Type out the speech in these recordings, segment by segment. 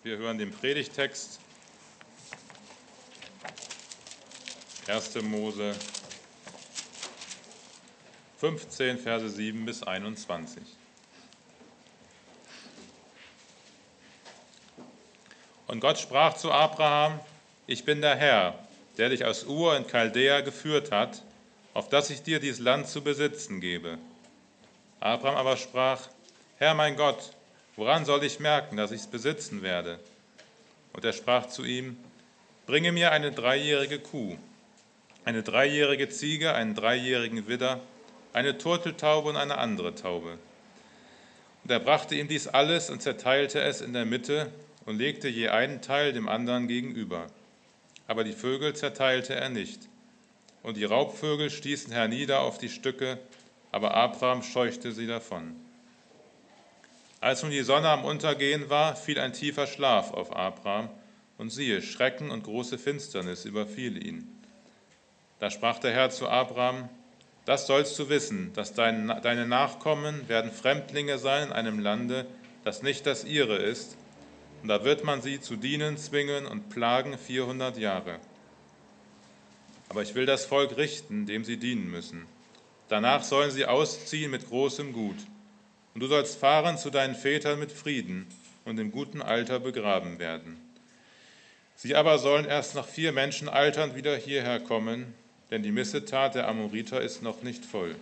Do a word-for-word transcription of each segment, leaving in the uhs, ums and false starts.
Wir hören den Predigttext, erster Mose fünfzehn, Verse sieben bis einundzwanzig. Und Gott sprach zu Abraham: Ich bin der Herr, der dich aus Ur in Chaldea geführt hat, auf dass ich dir dieses Land zu besitzen gebe. Abraham aber sprach: Herr mein Gott, woran soll ich merken, dass ich es besitzen werde? Und er sprach zu ihm: Bringe mir eine dreijährige Kuh, eine dreijährige Ziege, einen dreijährigen Widder, eine Turteltaube und eine andere Taube. Und er brachte ihm dies alles und zerteilte es in der Mitte und legte je einen Teil dem anderen gegenüber. Aber die Vögel zerteilte er nicht. Und die Raubvögel stießen hernieder auf die Stücke, aber Abraham scheuchte sie davon. Als nun die Sonne am Untergehen war, fiel ein tiefer Schlaf auf Abraham, und siehe, Schrecken und große Finsternis überfiel ihn. Da sprach der Herr zu Abraham: Das sollst du wissen, dass dein, deine Nachkommen werden Fremdlinge sein in einem Lande, das nicht das ihre ist, und da wird man sie zu dienen zwingen und plagen vierhundert Jahre. Aber ich will das Volk richten, dem sie dienen müssen. Danach sollen sie ausziehen mit großem Gut. Und du sollst fahren zu deinen Vätern mit Frieden und im guten Alter begraben werden. Sie aber sollen erst nach vier Menschenaltern wieder hierher kommen, denn die Missetat der Amoriter ist noch nicht voll.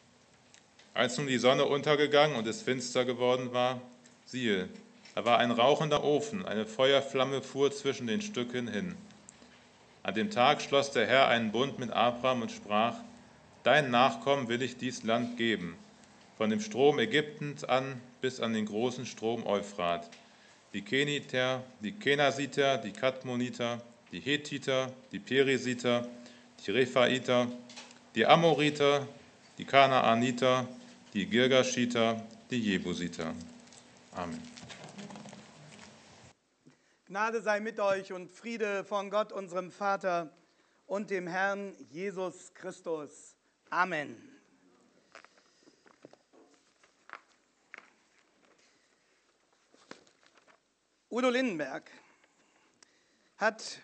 Als nun die Sonne untergegangen und es finster geworden war, siehe, da war ein rauchender Ofen, eine Feuerflamme fuhr zwischen den Stücken hin. An dem Tag schloss der Herr einen Bund mit Abraham und sprach: Deinen Nachkommen will ich dies Land geben, von dem Strom Ägyptens an bis an den großen Strom Euphrat, die Keniter, die Kenasiter, die Kadmoniter, die Hethiter, die Perisiter, die Rephaiter, die Amoriter, die Kanaaniter, die Girgashiter, die Jebusiter. Amen. Gnade sei mit euch und Friede von Gott, unserem Vater und dem Herrn Jesus Christus. Amen. Udo Lindenberg hat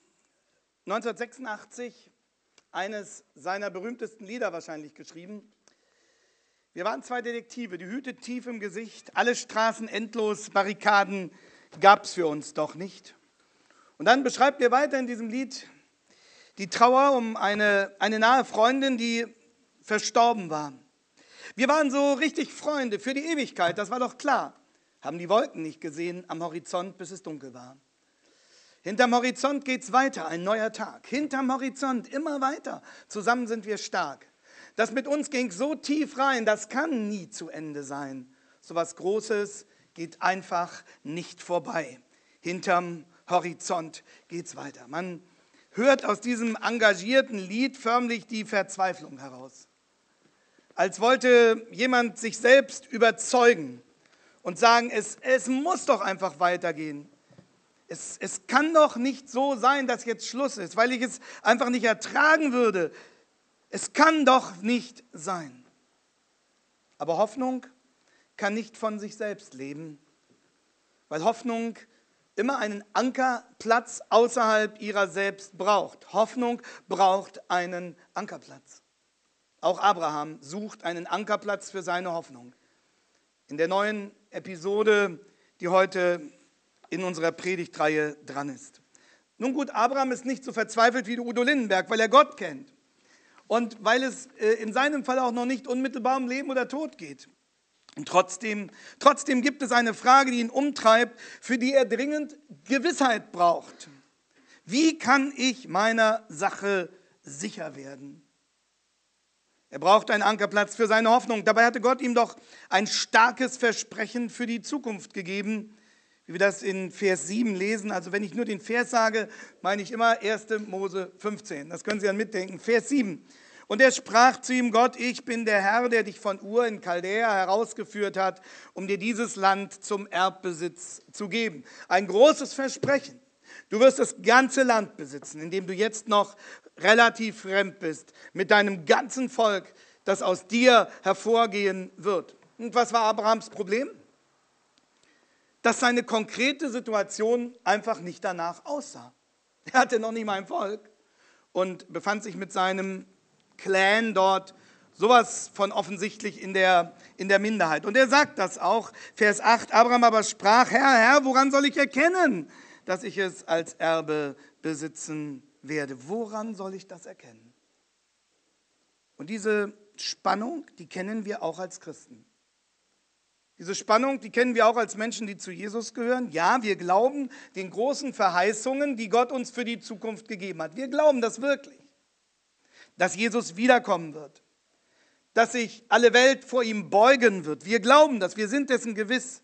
neunzehnhundertsechsundachtzig eines seiner berühmtesten Lieder wahrscheinlich geschrieben. Wir waren zwei Detektive, die Hüte tief im Gesicht, alle Straßen endlos, Barrikaden gab's für uns doch nicht. Und dann beschreibt er weiter in diesem Lied die Trauer um eine, eine nahe Freundin, die verstorben war. Wir waren so richtig Freunde für die Ewigkeit, das war doch klar. Haben die Wolken nicht gesehen am Horizont, bis es dunkel war. Hinterm Horizont geht's weiter, ein neuer Tag. Hinterm Horizont immer weiter. Zusammen sind wir stark. Das mit uns ging so tief rein, das kann nie zu Ende sein. So was Großes geht einfach nicht vorbei. Hinterm Horizont geht's weiter. Man hört aus diesem engagierten Lied förmlich die Verzweiflung heraus. Als wollte jemand sich selbst überzeugen und sagen, es, es muss doch einfach weitergehen. Es, es kann doch nicht so sein, dass jetzt Schluss ist, weil ich es einfach nicht ertragen würde. Es kann doch nicht sein. Aber Hoffnung kann nicht von sich selbst leben, weil Hoffnung immer einen Ankerplatz außerhalb ihrer selbst braucht. Hoffnung braucht einen Ankerplatz. Auch Abraham sucht einen Ankerplatz für seine Hoffnung. In der neuen Episode, die heute in unserer Predigtreihe dran ist. Nun gut, Abraham ist nicht so verzweifelt wie Udo Lindenberg, weil er Gott kennt. Und weil es in seinem Fall auch noch nicht unmittelbar um Leben oder Tod geht. Und trotzdem, trotzdem gibt es eine Frage, die ihn umtreibt, für die er dringend Gewissheit braucht. Wie kann ich meiner Sache sicher werden? Er braucht einen Ankerplatz für seine Hoffnung. Dabei hatte Gott ihm doch ein starkes Versprechen für die Zukunft gegeben, wie wir das in Vers sieben lesen. Also wenn ich nur den Vers sage, meine ich immer erster Mose fünfzehn. Das können Sie dann mitdenken. Vers sieben. Und er sprach zu ihm, Gott, ich bin der Herr, der dich von Ur in Chaldea herausgeführt hat, um dir dieses Land zum Erbbesitz zu geben. Ein großes Versprechen. Du wirst das ganze Land besitzen, in dem du jetzt noch relativ fremd bist, mit deinem ganzen Volk, das aus dir hervorgehen wird. Und was war Abrahams Problem? dass seine konkrete Situation einfach nicht danach aussah. Er hatte noch nicht mal ein Volk und befand sich mit seinem Clan dort sowas von offensichtlich in der, in der Minderheit. Und er sagt das auch, Vers acht, Abraham aber sprach, Herr, Herr, woran soll ich erkennen, dass ich es als Erbe besitzen werde? Woran soll ich das erkennen? Und diese Spannung, die kennen wir auch als Christen. Diese Spannung, die kennen wir auch als Menschen, die zu Jesus gehören. Ja, wir glauben den großen Verheißungen, die Gott uns für die Zukunft gegeben hat. Wir glauben das wirklich, dass Jesus wiederkommen wird, dass sich alle Welt vor ihm beugen wird. Wir glauben das, wir sind dessen gewiss.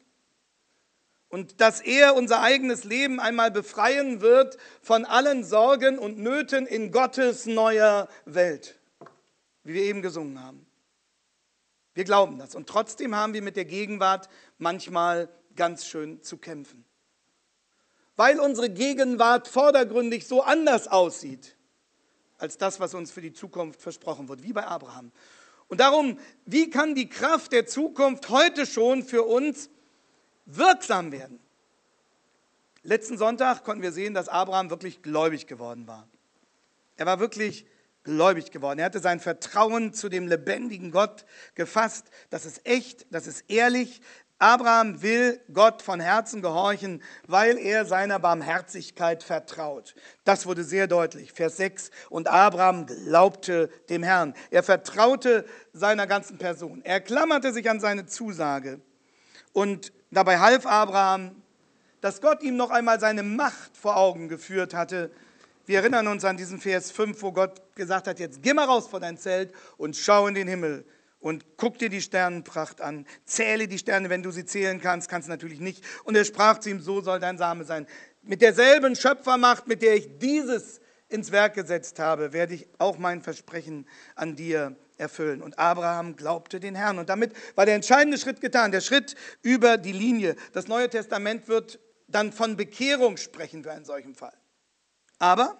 Und dass er unser eigenes Leben einmal befreien wird von allen Sorgen und Nöten in Gottes neuer Welt, wie wir eben gesungen haben. Wir glauben das. Und trotzdem haben wir mit der Gegenwart manchmal ganz schön zu kämpfen. Weil unsere Gegenwart vordergründig so anders aussieht, als das, was uns für die Zukunft versprochen wird, wie bei Abraham. Und darum, wie kann die Kraft der Zukunft heute schon für uns wirksam werden? Letzten Sonntag konnten wir sehen, dass Abraham wirklich gläubig geworden war. Er war wirklich gläubig geworden. Er hatte sein Vertrauen zu dem lebendigen Gott gefasst. Das ist echt, das ist ehrlich. Abraham will Gott von Herzen gehorchen, weil er seiner Barmherzigkeit vertraut. Das wurde sehr deutlich. Vers sechs. Und Abraham glaubte dem Herrn. Er vertraute seiner ganzen Person. Er klammerte sich an seine Zusage. Und dabei half Abraham, dass Gott ihm noch einmal seine Macht vor Augen geführt hatte. Wir erinnern uns an diesen Vers fünf, wo Gott gesagt hat, jetzt geh mal raus vor dein Zelt und schau in den Himmel. Und guck dir die Sternenpracht an, zähle die Sterne, wenn du sie zählen kannst, kannst du natürlich nicht. Und er sprach zu ihm, so soll dein Same sein. Mit derselben Schöpfermacht, mit der ich dieses ins Werk gesetzt habe, werde ich auch mein Versprechen an dir erfüllen. Und Abraham glaubte den Herrn. Und damit war der entscheidende Schritt getan, der Schritt über die Linie. Das Neue Testament wird dann von Bekehrung sprechen für einen solchen Fall. Aber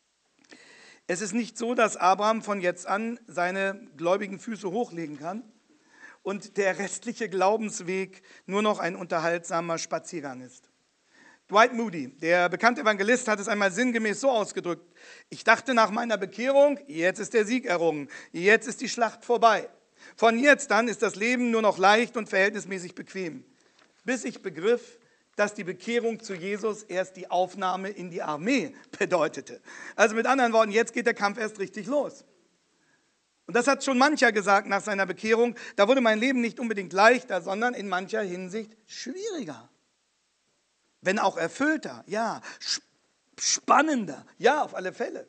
es ist nicht so, dass Abraham von jetzt an seine gläubigen Füße hochlegen kann und der restliche Glaubensweg nur noch ein unterhaltsamer Spaziergang ist. Dwight Moody, der bekannte Evangelist, hat es einmal sinngemäß so ausgedrückt: Ich dachte nach meiner Bekehrung, jetzt ist der Sieg errungen, jetzt ist die Schlacht vorbei. Von jetzt an ist das Leben nur noch leicht und verhältnismäßig bequem. Bis ich begriff, dass die Bekehrung zu Jesus erst die Aufnahme in die Armee bedeutete. Also mit anderen Worten, jetzt geht der Kampf erst richtig los. Und das hat schon mancher gesagt nach seiner Bekehrung. Da wurde mein Leben nicht unbedingt leichter, sondern in mancher Hinsicht schwieriger. Wenn auch erfüllter, ja, spannender, ja, auf alle Fälle.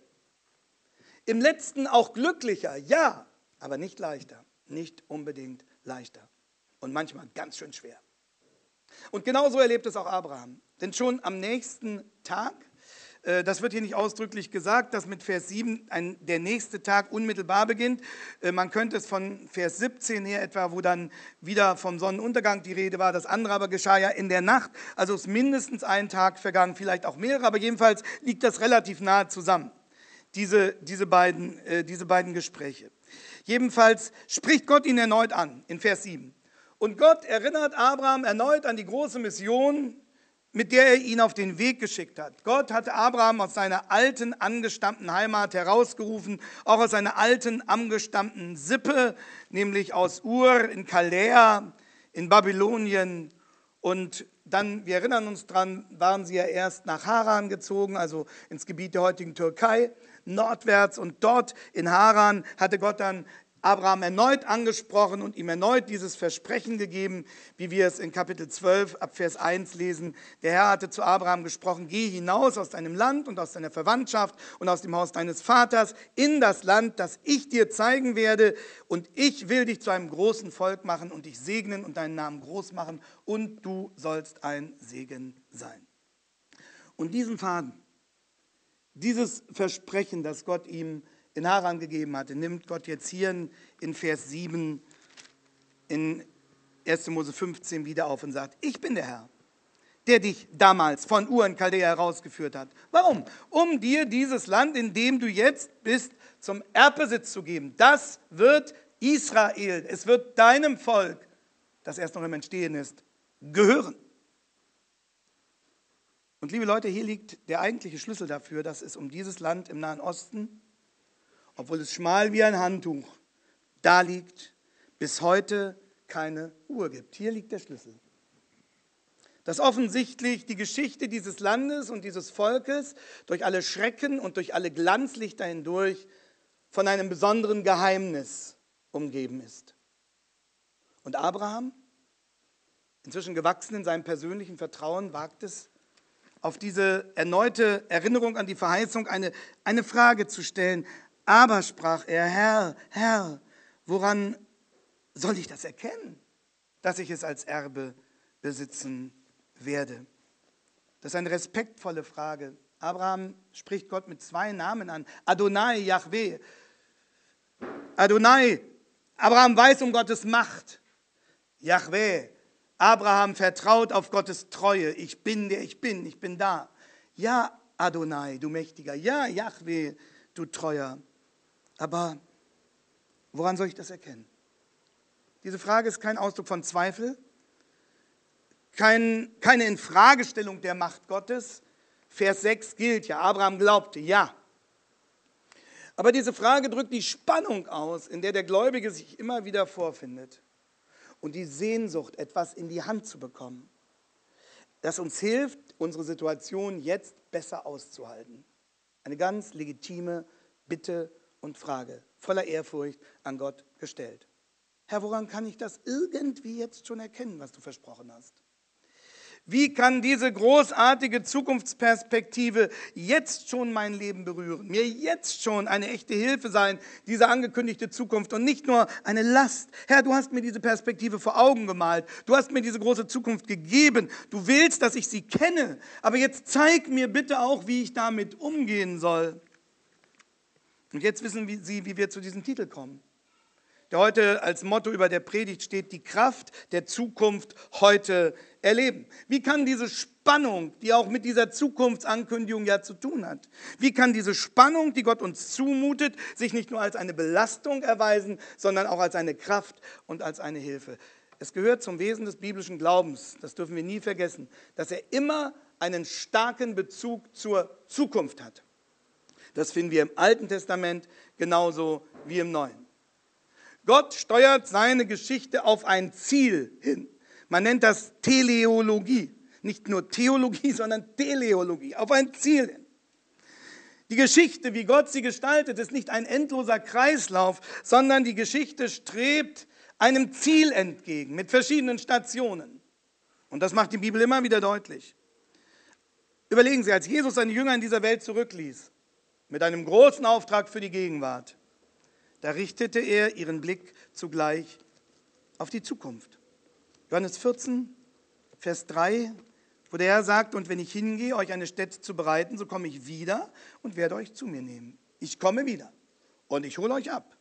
Im letzten auch glücklicher, ja, aber nicht leichter, nicht unbedingt leichter. Und manchmal ganz schön schwer. Und genauso erlebt es auch Abraham. Denn schon am nächsten Tag, äh, das wird hier nicht ausdrücklich gesagt, dass mit Vers sieben ein, der nächste Tag unmittelbar beginnt. Äh, man könnte es von Vers siebzehn her etwa, wo dann wieder vom Sonnenuntergang die Rede war. Das andere aber geschah ja in der Nacht. Also ist mindestens ein Tag vergangen, vielleicht auch mehrere, aber jedenfalls liegt das relativ nahe zusammen, diese, diese, beiden, äh, diese beiden Gespräche. Jedenfalls spricht Gott ihn erneut an in Vers sieben. Und Gott erinnert Abraham erneut an die große Mission, mit der er ihn auf den Weg geschickt hat. Gott hatte Abraham aus seiner alten, angestammten Heimat herausgerufen, auch aus seiner alten, angestammten Sippe, nämlich aus Ur in Chaldea, in Babylonien. Und dann, wir erinnern uns dran, waren sie ja erst nach Haran gezogen, also ins Gebiet der heutigen Türkei, nordwärts. Und dort in Haran hatte Gott dann Abraham erneut angesprochen und ihm erneut dieses Versprechen gegeben, wie wir es in Kapitel zwölf ab Vers eins lesen. Der Herr hatte zu Abraham gesprochen, geh hinaus aus deinem Land und aus deiner Verwandtschaft und aus dem Haus deines Vaters in das Land, das ich dir zeigen werde, und ich will dich zu einem großen Volk machen und dich segnen und deinen Namen groß machen, und du sollst ein Segen sein. Und diesen Faden, dieses Versprechen, das Gott ihm in Haran gegeben hatte, nimmt Gott jetzt hier in Vers sieben in erster Mose fünfzehn wieder auf und sagt, ich bin der Herr, der dich damals von Ur in Chaldea herausgeführt hat. Warum? Um dir dieses Land, in dem du jetzt bist, zum Erbbesitz zu geben. Das wird Israel, es wird deinem Volk, das erst noch im Entstehen ist, gehören. Und liebe Leute, hier liegt der eigentliche Schlüssel dafür, dass es um dieses Land im Nahen Osten, obwohl es schmal wie ein Handtuch da liegt, bis heute keine Ruhe gibt. Hier liegt der Schlüssel. Dass offensichtlich die Geschichte dieses Landes und dieses Volkes durch alle Schrecken und durch alle Glanzlichter hindurch von einem besonderen Geheimnis umgeben ist. Und Abraham, inzwischen gewachsen in seinem persönlichen Vertrauen, wagt es, auf diese erneute Erinnerung an die Verheißung eine, eine Frage zu stellen. Aber, sprach er, Herr, Herr, woran soll ich das erkennen, dass ich es als Erbe besitzen werde? Das ist eine respektvolle Frage. Abraham spricht Gott mit zwei Namen an. Adonai, Yahweh. Adonai, Abraham weiß um Gottes Macht. Yahweh, Abraham vertraut auf Gottes Treue. Ich bin der ich bin, ich bin da. Ja, Adonai, du Mächtiger. Ja, Yahweh, du Treuer. Aber woran soll ich das erkennen? Diese Frage ist kein Ausdruck von Zweifel, kein, keine Infragestellung der Macht Gottes. Vers sechs gilt ja, Abraham glaubte, ja. Aber diese Frage drückt die Spannung aus, in der der Gläubige sich immer wieder vorfindet. Und die Sehnsucht, etwas in die Hand zu bekommen, das uns hilft, unsere Situation jetzt besser auszuhalten. Eine ganz legitime Bitte und Frage, voller Ehrfurcht an Gott gestellt. Herr, woran kann ich das irgendwie jetzt schon erkennen, was du versprochen hast? Wie kann diese großartige Zukunftsperspektive jetzt schon mein Leben berühren, mir jetzt schon eine echte Hilfe sein, diese angekündigte Zukunft und nicht nur eine Last? Herr, du hast mir diese Perspektive vor Augen gemalt, du hast mir diese große Zukunft gegeben, du willst, dass ich sie kenne, aber jetzt zeig mir bitte auch, wie ich damit umgehen soll. Und jetzt wissen Sie, wie wir zu diesem Titel kommen, der heute als Motto über der Predigt steht: die Kraft der Zukunft heute erleben. Wie kann diese Spannung, die auch mit dieser Zukunftsankündigung ja zu tun hat, wie kann diese Spannung, die Gott uns zumutet, sich nicht nur als eine Belastung erweisen, sondern auch als eine Kraft und als eine Hilfe? Es gehört zum Wesen des biblischen Glaubens, das dürfen wir nie vergessen, dass er immer einen starken Bezug zur Zukunft hat. Das finden wir im Alten Testament genauso wie im Neuen. Gott steuert seine Geschichte auf ein Ziel hin. Man nennt das Teleologie. Nicht nur Theologie, sondern Teleologie. Auf ein Ziel hin. Die Geschichte, wie Gott sie gestaltet, ist nicht ein endloser Kreislauf, sondern die Geschichte strebt einem Ziel entgegen, mit verschiedenen Stationen. Und das macht die Bibel immer wieder deutlich. Überlegen Sie, als Jesus seine Jünger in dieser Welt zurückließ, mit einem großen Auftrag für die Gegenwart, da richtete er ihren Blick zugleich auf die Zukunft. Johannes vierzehn, Vers drei, wo der Herr sagt, und wenn ich hingehe, euch eine Stätte zu bereiten, so komme ich wieder und werde euch zu mir nehmen. Ich komme wieder und ich hole euch ab.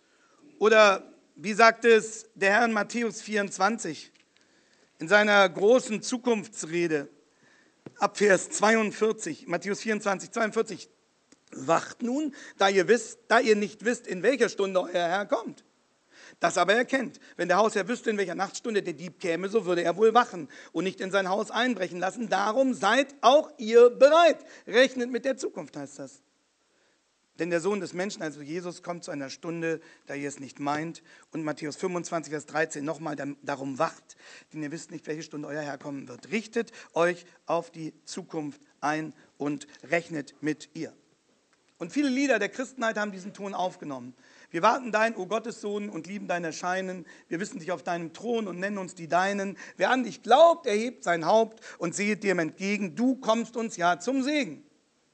Oder wie sagt es der Herr in Matthäus vierundzwanzig in seiner großen Zukunftsrede ab Vers zweiundvierzig, Matthäus vierundzwanzig, zweiundvierzig, wacht nun, da ihr wisst, da ihr nicht wisst, in welcher Stunde euer Herr kommt. Das aber er kennt. Wenn der Hausherr wüsste, in welcher Nachtstunde der Dieb käme, so würde er wohl wachen und nicht in sein Haus einbrechen lassen. Darum seid auch ihr bereit. Rechnet mit der Zukunft, heißt das. Denn der Sohn des Menschen, also Jesus, kommt zu einer Stunde, da ihr es nicht meint. Und Matthäus fünfundzwanzig, Vers dreizehn nochmal, darum wacht, denn ihr wisst nicht, welche Stunde euer Herr kommen wird. Richtet euch auf die Zukunft ein und rechnet mit ihr. Und viele Lieder der Christenheit haben diesen Ton aufgenommen. Wir warten dein, o Gottessohn, und lieben dein Erscheinen. Wir wissen dich auf deinem Thron und nennen uns die Deinen. Wer an dich glaubt, erhebt sein Haupt und sehet dem entgegen. Du kommst uns ja zum Segen.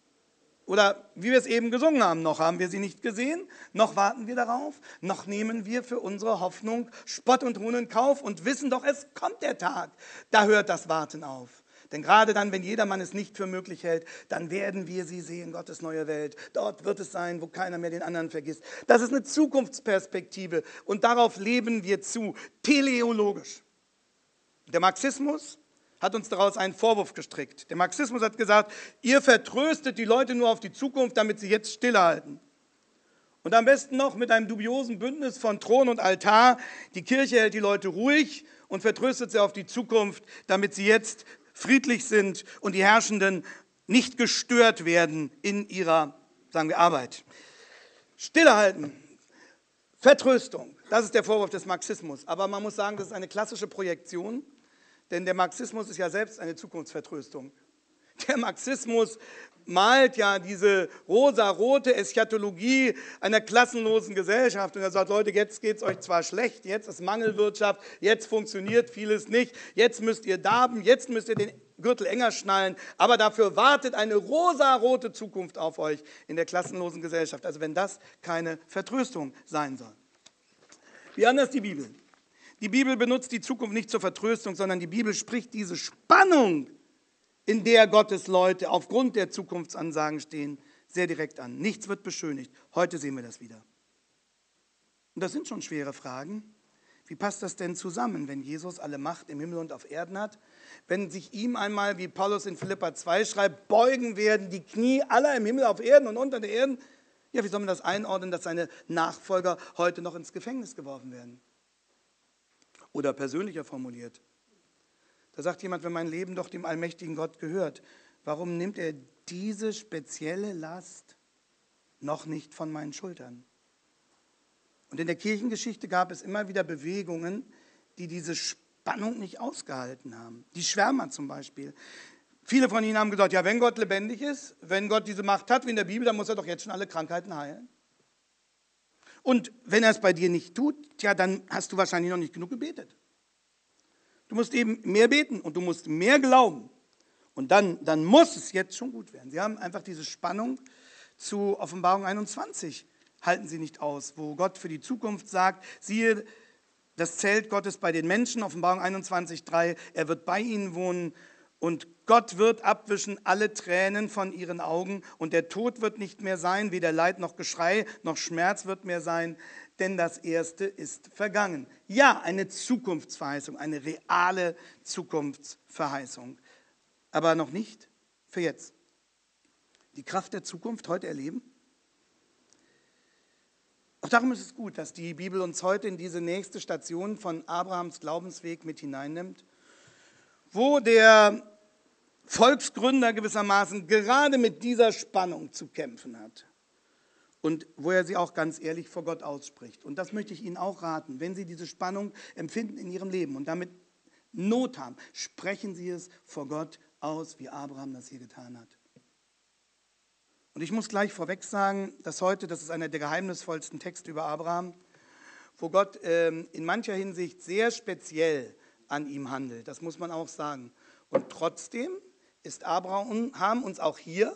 Oder wie wir es eben gesungen haben, noch haben wir sie nicht gesehen, noch warten wir darauf, noch nehmen wir für unsere Hoffnung Spott und Hohn in Kauf und wissen doch, es kommt der Tag. Da hört das Warten auf. Denn gerade dann, wenn jedermann es nicht für möglich hält, dann werden wir sie sehen, Gottes neue Welt. Dort wird es sein, wo keiner mehr den anderen vergisst. Das ist eine Zukunftsperspektive und darauf leben wir zu, teleologisch. Der Marxismus hat uns daraus einen Vorwurf gestrickt. Der Marxismus hat gesagt, ihr vertröstet die Leute nur auf die Zukunft, damit sie jetzt stillhalten. Und am besten noch mit einem dubiosen Bündnis von Thron und Altar. Die Kirche hält die Leute ruhig und vertröstet sie auf die Zukunft, damit sie jetzt friedlich sind und die Herrschenden nicht gestört werden in ihrer, sagen wir, Arbeit. Stillehalten, Vertröstung, das ist der Vorwurf des Marxismus. Aber man muss sagen, das ist eine klassische Projektion, denn der Marxismus ist ja selbst eine Zukunftsvertröstung. Der Marxismus malt ja diese rosa-rote Eschatologie einer klassenlosen Gesellschaft. Und er sagt, Leute, jetzt geht es euch zwar schlecht, jetzt ist Mangelwirtschaft, jetzt funktioniert vieles nicht, jetzt müsst ihr darben, jetzt müsst ihr den Gürtel enger schnallen, aber dafür wartet eine rosa-rote Zukunft auf euch in der klassenlosen Gesellschaft. Also wenn das keine Vertröstung sein soll. Wie anders die Bibel? Die Bibel benutzt die Zukunft nicht zur Vertröstung, sondern die Bibel spricht diese Spannung, in der Gottes Leute aufgrund der Zukunftsansagen stehen, sehr direkt an. Nichts wird beschönigt. Heute sehen wir das wieder. Und das sind schon schwere Fragen. Wie passt das denn zusammen, wenn Jesus alle Macht im Himmel und auf Erden hat? Wenn sich ihm einmal, wie Paulus in Philipper zwei schreibt, beugen werden die Knie aller im Himmel, auf Erden und unter der Erden? Ja, wie soll man das einordnen, dass seine Nachfolger heute noch ins Gefängnis geworfen werden? Oder persönlicher formuliert. Da sagt jemand, wenn mein Leben doch dem allmächtigen Gott gehört, warum nimmt er diese spezielle Last noch nicht von meinen Schultern? Und in der Kirchengeschichte gab es immer wieder Bewegungen, die diese Spannung nicht ausgehalten haben. Die Schwärmer zum Beispiel. Viele von ihnen haben gesagt, ja, wenn Gott lebendig ist, wenn Gott diese Macht hat wie in der Bibel, dann muss er doch jetzt schon alle Krankheiten heilen. Und wenn er es bei dir nicht tut, tja, dann hast du wahrscheinlich noch nicht genug gebetet. Du musst eben mehr beten und du musst mehr glauben. Und dann, dann muss es jetzt schon gut werden. Sie haben einfach diese Spannung zu Offenbarung einundzwanzig, halten sie nicht aus, wo Gott für die Zukunft sagt, siehe, das Zelt Gottes bei den Menschen, Offenbarung einundzwanzig drei, er wird bei ihnen wohnen und Gott wird abwischen alle Tränen von ihren Augen und der Tod wird nicht mehr sein, weder Leid noch Geschrei noch Schmerz wird mehr sein, denn das Erste ist vergangen. Ja, eine Zukunftsverheißung, eine reale Zukunftsverheißung, aber noch nicht für jetzt. Die Kraft der Zukunft heute erleben. Auch darum ist es gut, dass die Bibel uns heute in diese nächste Station von Abrahams Glaubensweg mit hineinnimmt, wo der Volksgründer gewissermaßen gerade mit dieser Spannung zu kämpfen hat. Und wo er sie auch ganz ehrlich vor Gott ausspricht. Und das möchte ich Ihnen auch raten. Wenn Sie diese Spannung empfinden in Ihrem Leben und damit Not haben, sprechen Sie es vor Gott aus, wie Abraham das hier getan hat. Und ich muss gleich vorweg sagen, dass heute, das ist einer der geheimnisvollsten Texte über Abraham, wo Gott ähm, in mancher Hinsicht sehr speziell an ihm handelt. Das muss man auch sagen. Und trotzdem ist Abraham uns auch hier,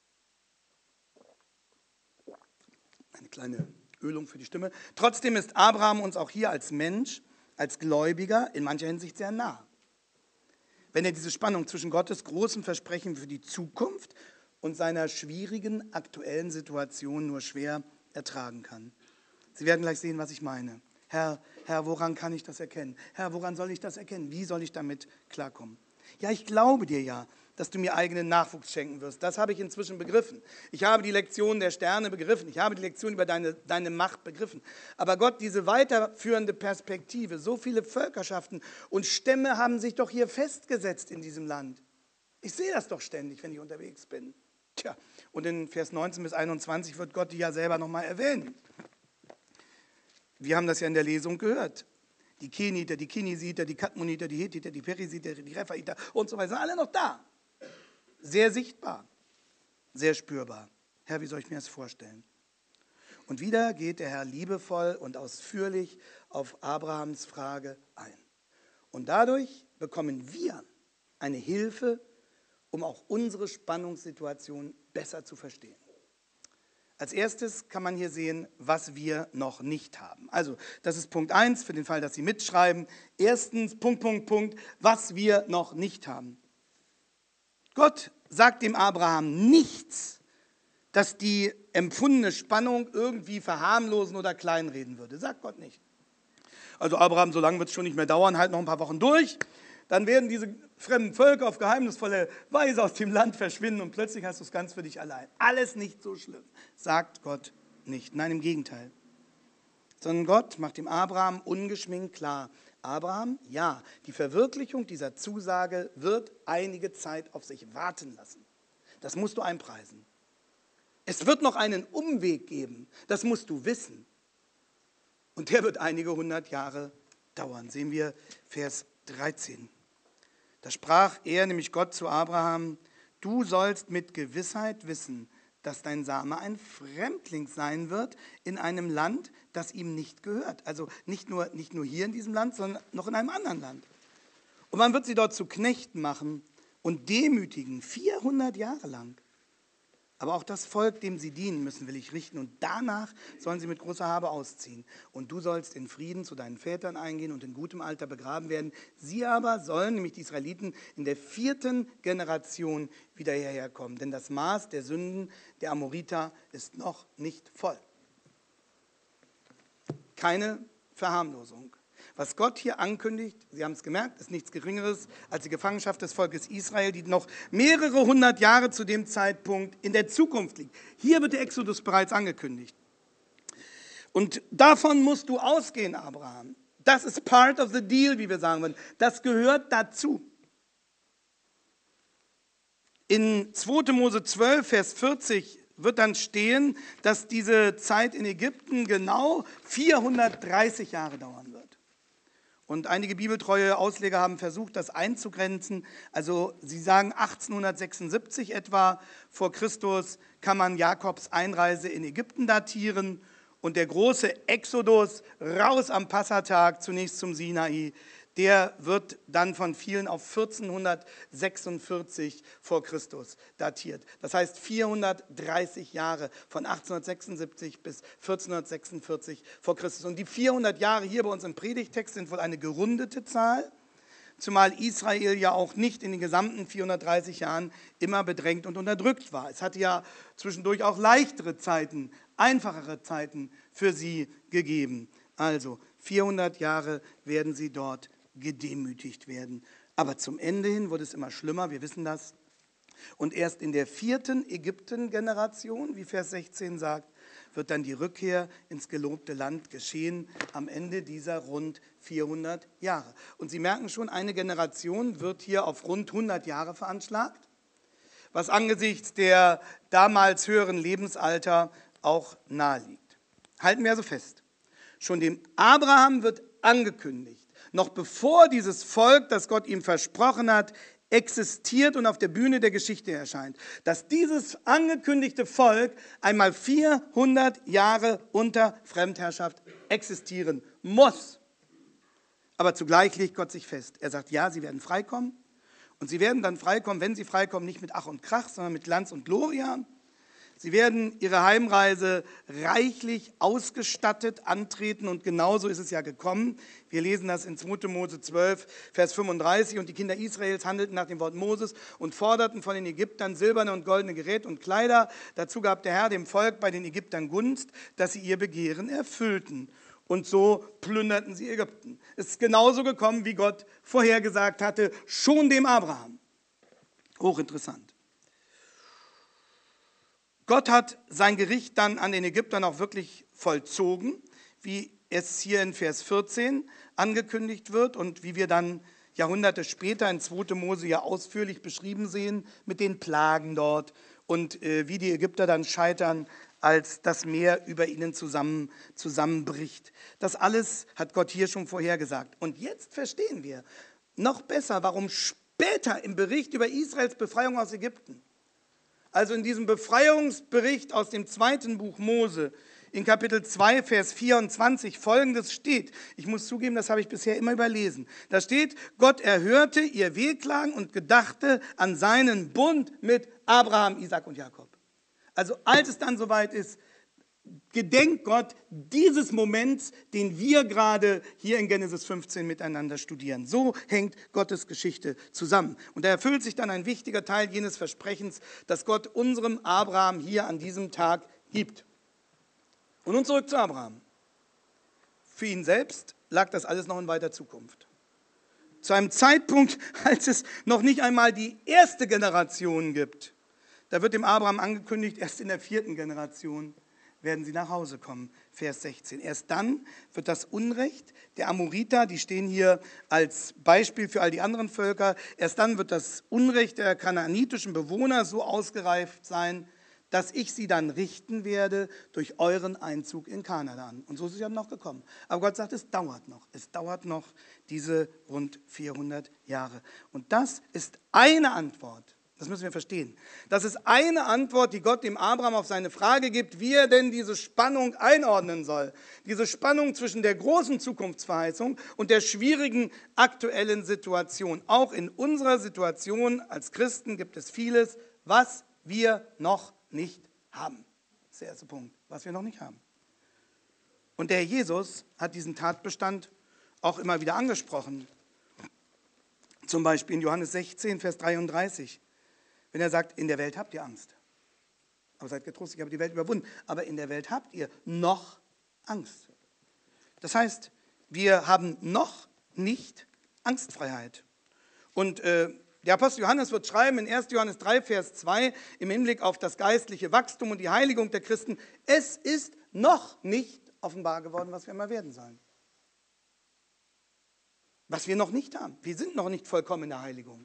eine kleine Ölung für die Stimme. Trotzdem ist Abraham uns auch hier als Mensch, als Gläubiger in mancher Hinsicht sehr nah. Wenn er diese Spannung zwischen Gottes großem Versprechen für die Zukunft und seiner schwierigen aktuellen Situation nur schwer ertragen kann. Sie werden gleich sehen, was ich meine. Herr, Herr, woran kann ich das erkennen? Herr, woran soll ich das erkennen? Wie soll ich damit klarkommen? Ja, ich glaube dir ja, dass du mir eigenen Nachwuchs schenken wirst. Das habe ich inzwischen begriffen. Ich habe die Lektion der Sterne begriffen. Ich habe die Lektion über deine, deine Macht begriffen. Aber Gott, diese weiterführende Perspektive, so viele Völkerschaften und Stämme haben sich doch hier festgesetzt in diesem Land. Ich sehe das doch ständig, wenn ich unterwegs bin. Tja, und in Vers neunzehn bis einundzwanzig wird Gott die ja selber nochmal erwähnen. Wir haben das ja in der Lesung gehört. Die Keniter, die Kinisiter, die Kadmoniter, die Hethiter, die Perisiter, die Rephaiter und so weiter sind alle noch da. Sehr sichtbar, sehr spürbar. Herr, wie soll ich mir das vorstellen? Und wieder geht der Herr liebevoll und ausführlich auf Abrahams Frage ein. Und dadurch bekommen wir eine Hilfe, um auch unsere Spannungssituation besser zu verstehen. Als erstes kann man hier sehen, was wir noch nicht haben. Also, das ist Punkt eins für den Fall, dass Sie mitschreiben. Erstens, Punkt, Punkt, Punkt, was wir noch nicht haben. Gott sagt dem Abraham nichts, das die empfundene Spannung irgendwie verharmlosen oder kleinreden würde. Sagt Gott nicht. Also Abraham, so lange wird es schon nicht mehr dauern, halt noch ein paar Wochen durch. Dann werden diese fremden Völker auf geheimnisvolle Weise aus dem Land verschwinden und plötzlich hast du es ganz für dich allein. Alles nicht so schlimm, sagt Gott nicht. Nein, im Gegenteil. Sondern Gott macht dem Abraham ungeschminkt klar, Abraham, ja, die Verwirklichung dieser Zusage wird einige Zeit auf sich warten lassen. Das musst du einpreisen. Es wird noch einen Umweg geben, das musst du wissen. Und der wird einige hundert Jahre dauern. Sehen wir Vers dreizehn. Da sprach er, nämlich Gott, zu Abraham: Du sollst mit Gewissheit wissen, dass dein Same ein Fremdling sein wird in einem Land, das ihm nicht gehört. Also nicht nur, nicht nur hier in diesem Land, sondern noch in einem anderen Land. Und man wird sie dort zu Knechten machen und demütigen, vierhundert Jahre lang. Aber auch das Volk, dem sie dienen müssen, will ich richten. Und danach sollen sie mit großer Habe ausziehen. Und du sollst in Frieden zu deinen Vätern eingehen und in gutem Alter begraben werden. Sie aber sollen, nämlich die Israeliten, in der vierten Generation wieder hierher kommen. Denn das Maß der Sünden der Amoriter ist noch nicht voll. Keine Verharmlosung. Was Gott hier ankündigt, Sie haben es gemerkt, ist nichts Geringeres als die Gefangenschaft des Volkes Israel, die noch mehrere hundert Jahre zu dem Zeitpunkt in der Zukunft liegt. Hier wird der Exodus bereits angekündigt. Und davon musst du ausgehen, Abraham. Das ist part of the deal, wie wir sagen würden. Das gehört dazu. In zweiter Mose zwölf, Vers vierzig wird dann stehen, dass diese Zeit in Ägypten genau vierhundertdreißig Jahre dauern wird. Und einige bibeltreue Ausleger haben versucht, das einzugrenzen. Also sie sagen, achtzehnhundertsechsundsiebzig etwa vor Christus kann man Jakobs Einreise in Ägypten datieren. Und der große Exodus raus am Passatag, zunächst zum Sinai, der wird dann von vielen auf vierzehnhundertsechsundvierzig vor Christus datiert. Das heißt vierhundertdreißig Jahre, von achtzehnhundertsechsundsiebzig bis vierzehnhundertsechsundvierzig vor Christus. Und die vierhundert Jahre hier bei uns im Predigtext sind wohl eine gerundete Zahl, zumal Israel ja auch nicht in den gesamten vierhundertdreißig Jahren immer bedrängt und unterdrückt war. Es hatte ja zwischendurch auch leichtere Zeiten, einfachere Zeiten für sie gegeben. Also vierhundert Jahre werden sie dort gedemütigt werden. Aber zum Ende hin wurde es immer schlimmer, wir wissen das. Und erst in der vierten Ägypten-Generation, wie Vers sechzehn sagt, wird dann die Rückkehr ins gelobte Land geschehen am Ende dieser rund vierhundert Jahre. Und Sie merken schon, eine Generation wird hier auf rund hundert Jahre veranschlagt, was angesichts der damals höheren Lebensalter auch nahe liegt. Halten wir also fest, schon dem Abraham wird angekündigt, noch bevor dieses Volk, das Gott ihm versprochen hat, existiert und auf der Bühne der Geschichte erscheint, dass dieses angekündigte Volk einmal vierhundert Jahre unter Fremdherrschaft existieren muss. Aber zugleich legt Gott sich fest. Er sagt, ja, sie werden freikommen. Und sie werden dann freikommen, wenn sie freikommen, nicht mit Ach und Krach, sondern mit Glanz und Gloria. Sie werden ihre Heimreise reichlich ausgestattet antreten und genauso ist es ja gekommen. Wir lesen das in zweiter Mose zwölf, Vers fünfunddreißig. Und die Kinder Israels handelten nach dem Wort Moses und forderten von den Ägyptern silberne und goldene Gerät und Kleider. Dazu gab der Herr dem Volk bei den Ägyptern Gunst, dass sie ihr Begehren erfüllten. Und so plünderten sie Ägypten. Es ist genauso gekommen, wie Gott vorhergesagt hatte, schon dem Abraham. Hochinteressant. Gott hat sein Gericht dann an den Ägyptern auch wirklich vollzogen, wie es hier in Vers vierzehn angekündigt wird und wie wir dann Jahrhunderte später in zweiter Mose ja ausführlich beschrieben sehen mit den Plagen dort und äh, wie die Ägypter dann scheitern, als das Meer über ihnen zusammen, zusammenbricht. Das alles hat Gott hier schon vorhergesagt. Und jetzt verstehen wir noch besser, warum später im Bericht über Israels Befreiung aus Ägypten, also in diesem Befreiungsbericht aus dem zweiten Buch Mose, in Kapitel zwei, Vers vierundzwanzig, Folgendes steht. Ich muss zugeben, das habe ich bisher immer überlesen. Da steht, Gott erhörte ihr Wehklagen und gedachte an seinen Bund mit Abraham, Isaak und Jakob. Also als es dann soweit ist, gedenkt Gott dieses Moments, den wir gerade hier in Genesis fünfzehn miteinander studieren. So hängt Gottes Geschichte zusammen. Und da erfüllt sich dann ein wichtiger Teil jenes Versprechens, das Gott unserem Abraham hier an diesem Tag gibt. Und nun zurück zu Abraham. Für ihn selbst lag das alles noch in weiter Zukunft. Zu einem Zeitpunkt, als es noch nicht einmal die erste Generation gibt, da wird dem Abraham angekündigt, erst in der vierten Generation werden sie nach Hause kommen. Vers sechzehn. Erst dann wird das Unrecht der Amoriter, die stehen hier als Beispiel für all die anderen Völker, erst dann wird das Unrecht der kanaanitischen Bewohner so ausgereift sein, dass ich sie dann richten werde durch euren Einzug in Kanaan. Und so ist es ja noch gekommen. Aber Gott sagt, es dauert noch. Es dauert noch diese rund vierhundert Jahre. Und das ist eine Antwort. Das müssen wir verstehen. Das ist eine Antwort, die Gott dem Abraham auf seine Frage gibt, wie er denn diese Spannung einordnen soll. Diese Spannung zwischen der großen Zukunftsverheißung und der schwierigen aktuellen Situation. Auch in unserer Situation als Christen gibt es vieles, was wir noch nicht haben. Das ist der erste Punkt, was wir noch nicht haben. Und der Herr Jesus hat diesen Tatbestand auch immer wieder angesprochen. Zum Beispiel in Johannes sechzehn, Vers dreiunddreißig. Wenn er sagt, in der Welt habt ihr Angst. Aber seid getrost, ich habe die Welt überwunden. Aber in der Welt habt ihr noch Angst. Das heißt, wir haben noch nicht Angstfreiheit. Und äh, der Apostel Johannes wird schreiben in erster Johannes drei, Vers zwei, im Hinblick auf das geistliche Wachstum und die Heiligung der Christen, es ist noch nicht offenbar geworden, was wir mal werden sollen. Was wir noch nicht haben. Wir sind noch nicht vollkommen in der Heiligung.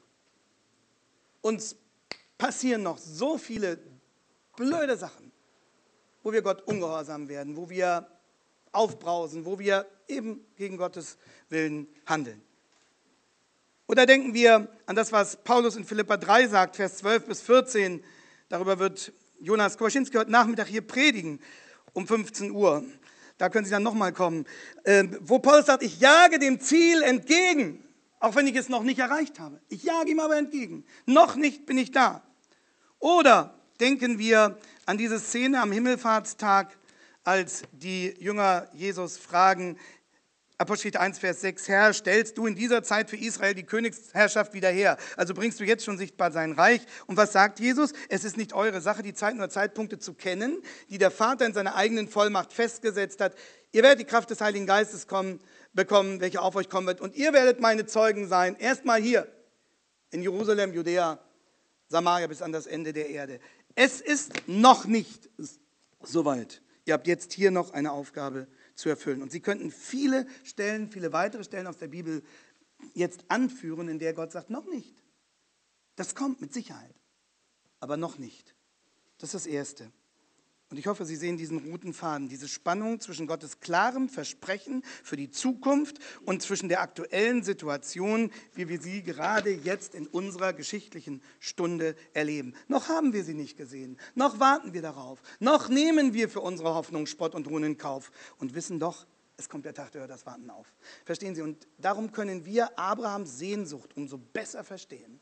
Uns passieren noch so viele blöde Sachen, wo wir Gott ungehorsam werden, wo wir aufbrausen, wo wir eben gegen Gottes Willen handeln. Oder denken wir an das, was Paulus in Philipper drei sagt, Vers zwölf bis vierzehn. Darüber wird Jonas Kowaczynski heute Nachmittag hier predigen, um fünfzehn Uhr. Da können Sie dann nochmal kommen. Äh, wo Paulus sagt, ich jage dem Ziel entgegen, auch wenn ich es noch nicht erreicht habe. Ich jage ihm aber entgegen. Noch nicht bin ich da. Oder denken wir an diese Szene am Himmelfahrtstag, als die Jünger Jesus fragen, Apostelgeschichte eins, Vers sechs, Herr, stellst du in dieser Zeit für Israel die Königsherrschaft wieder her? Also bringst du jetzt schon sichtbar sein Reich. Und was sagt Jesus? Es ist nicht eure Sache, die Zeiten oder Zeitpunkte zu kennen, die der Vater in seiner eigenen Vollmacht festgesetzt hat. Ihr werdet die Kraft des Heiligen Geistes kommen, bekommen, welche auf euch kommen wird. Und ihr werdet meine Zeugen sein, erstmal hier in Jerusalem, Judäa, Samaria bis an das Ende der Erde. Es ist noch nicht soweit. Ihr habt jetzt hier noch eine Aufgabe zu erfüllen. Und Sie könnten viele Stellen, viele weitere Stellen aus der Bibel jetzt anführen, in der Gott sagt, noch nicht. Das kommt mit Sicherheit, aber noch nicht. Das ist das Erste. Und ich hoffe, Sie sehen diesen roten Faden, diese Spannung zwischen Gottes klarem Versprechen für die Zukunft und zwischen der aktuellen Situation, wie wir sie gerade jetzt in unserer geschichtlichen Stunde erleben. Noch haben wir sie nicht gesehen, noch warten wir darauf, noch nehmen wir für unsere Hoffnung Spott und Hohn in Kauf und wissen doch, es kommt der Tag, der hört das Warten auf. Verstehen Sie? Und darum können wir Abrahams Sehnsucht umso besser verstehen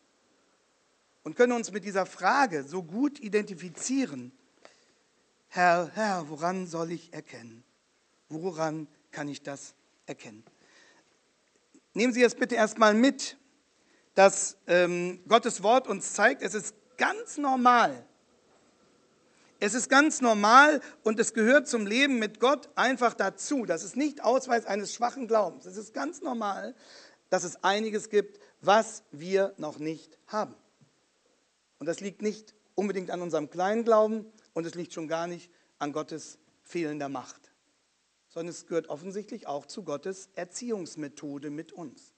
und können uns mit dieser Frage so gut identifizieren. Herr, Herr, woran soll ich erkennen? Woran kann ich das erkennen? Nehmen Sie jetzt bitte erstmal mit, dass ähm, Gottes Wort uns zeigt, es ist ganz normal. Es ist ganz normal und es gehört zum Leben mit Gott einfach dazu. Das ist nicht Ausweis eines schwachen Glaubens. Es ist ganz normal, dass es einiges gibt, was wir noch nicht haben. Und das liegt nicht unbedingt an unserem kleinen Glauben, und es liegt schon gar nicht an Gottes fehlender Macht, sondern es gehört offensichtlich auch zu Gottes Erziehungsmethode mit uns.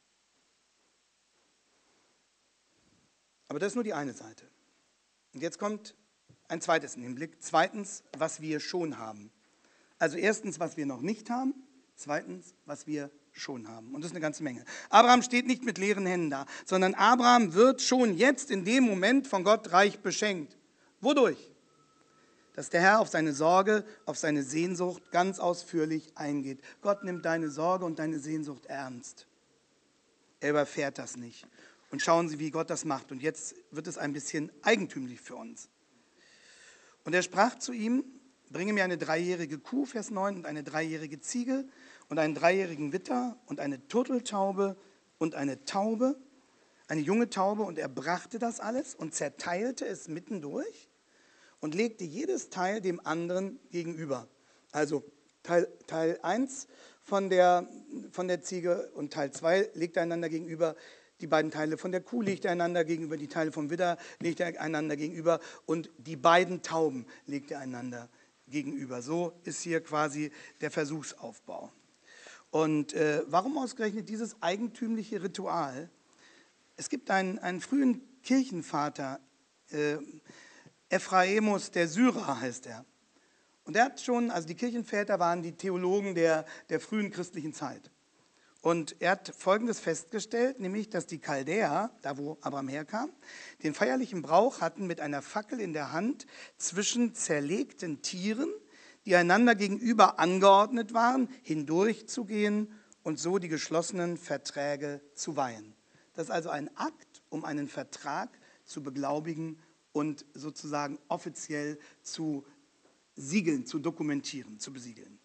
Aber das ist nur die eine Seite. Und jetzt kommt ein zweites in den Blick. Zweitens, was wir schon haben. Also erstens, was wir noch nicht haben. Zweitens, was wir schon haben. Und das ist eine ganze Menge. Abraham steht nicht mit leeren Händen da, sondern Abraham wird schon jetzt in dem Moment von Gott reich beschenkt. Wodurch? Dass der Herr auf seine Sorge, auf seine Sehnsucht ganz ausführlich eingeht. Gott nimmt deine Sorge und deine Sehnsucht ernst. Er überfährt das nicht. Und schauen Sie, wie Gott das macht. Und jetzt wird es ein bisschen eigentümlich für uns. Und er sprach zu ihm, bringe mir eine dreijährige Kuh, Vers neun, und eine dreijährige Ziege und einen dreijährigen Witter und eine Turteltaube und eine Taube, eine junge Taube. Und er brachte das alles und zerteilte es mittendurch und legte jedes Teil dem anderen gegenüber. Also Teil, Teil eins von der, von der Ziege und Teil zwei legt er einander gegenüber. Die beiden Teile von der Kuh legt er einander gegenüber, die Teile vom Widder legt er einander gegenüber und die beiden Tauben legt er einander gegenüber. So ist hier quasi der Versuchsaufbau. Und äh, warum ausgerechnet dieses eigentümliche Ritual? Es gibt einen, einen frühen Kirchenvater, äh, Ephraimus der Syrer heißt er. Und er hat schon, also die Kirchenväter waren die Theologen der, der frühen christlichen Zeit. Und er hat Folgendes festgestellt, nämlich, dass die Chaldäer, da wo Abraham herkam, den feierlichen Brauch hatten, mit einer Fackel in der Hand zwischen zerlegten Tieren, die einander gegenüber angeordnet waren, hindurchzugehen und so die geschlossenen Verträge zu weihen. Das ist also ein Akt, um einen Vertrag zu beglaubigen und sozusagen offiziell zu siegeln, zu dokumentieren, zu besiegeln.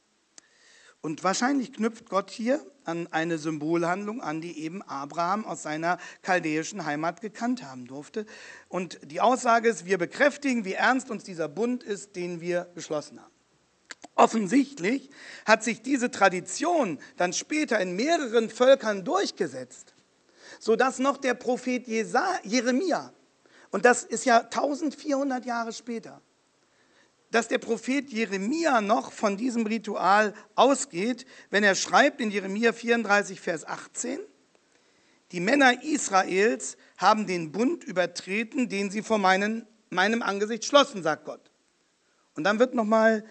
Und wahrscheinlich knüpft Gott hier an eine Symbolhandlung an, die eben Abraham aus seiner chaldäischen Heimat gekannt haben durfte. Und die Aussage ist, wir bekräftigen, wie ernst uns dieser Bund ist, den wir geschlossen haben. Offensichtlich hat sich diese Tradition dann später in mehreren Völkern durchgesetzt, sodass noch der Prophet Jeremia, und das ist ja eintausendvierhundert Jahre später, dass der Prophet Jeremia noch von diesem Ritual ausgeht, wenn er schreibt in Jeremia vierunddreißig, Vers achtzehn, die Männer Israels haben den Bund übertreten, den sie vor meinen, meinem Angesicht schlossen, sagt Gott. Und dann wird nochmal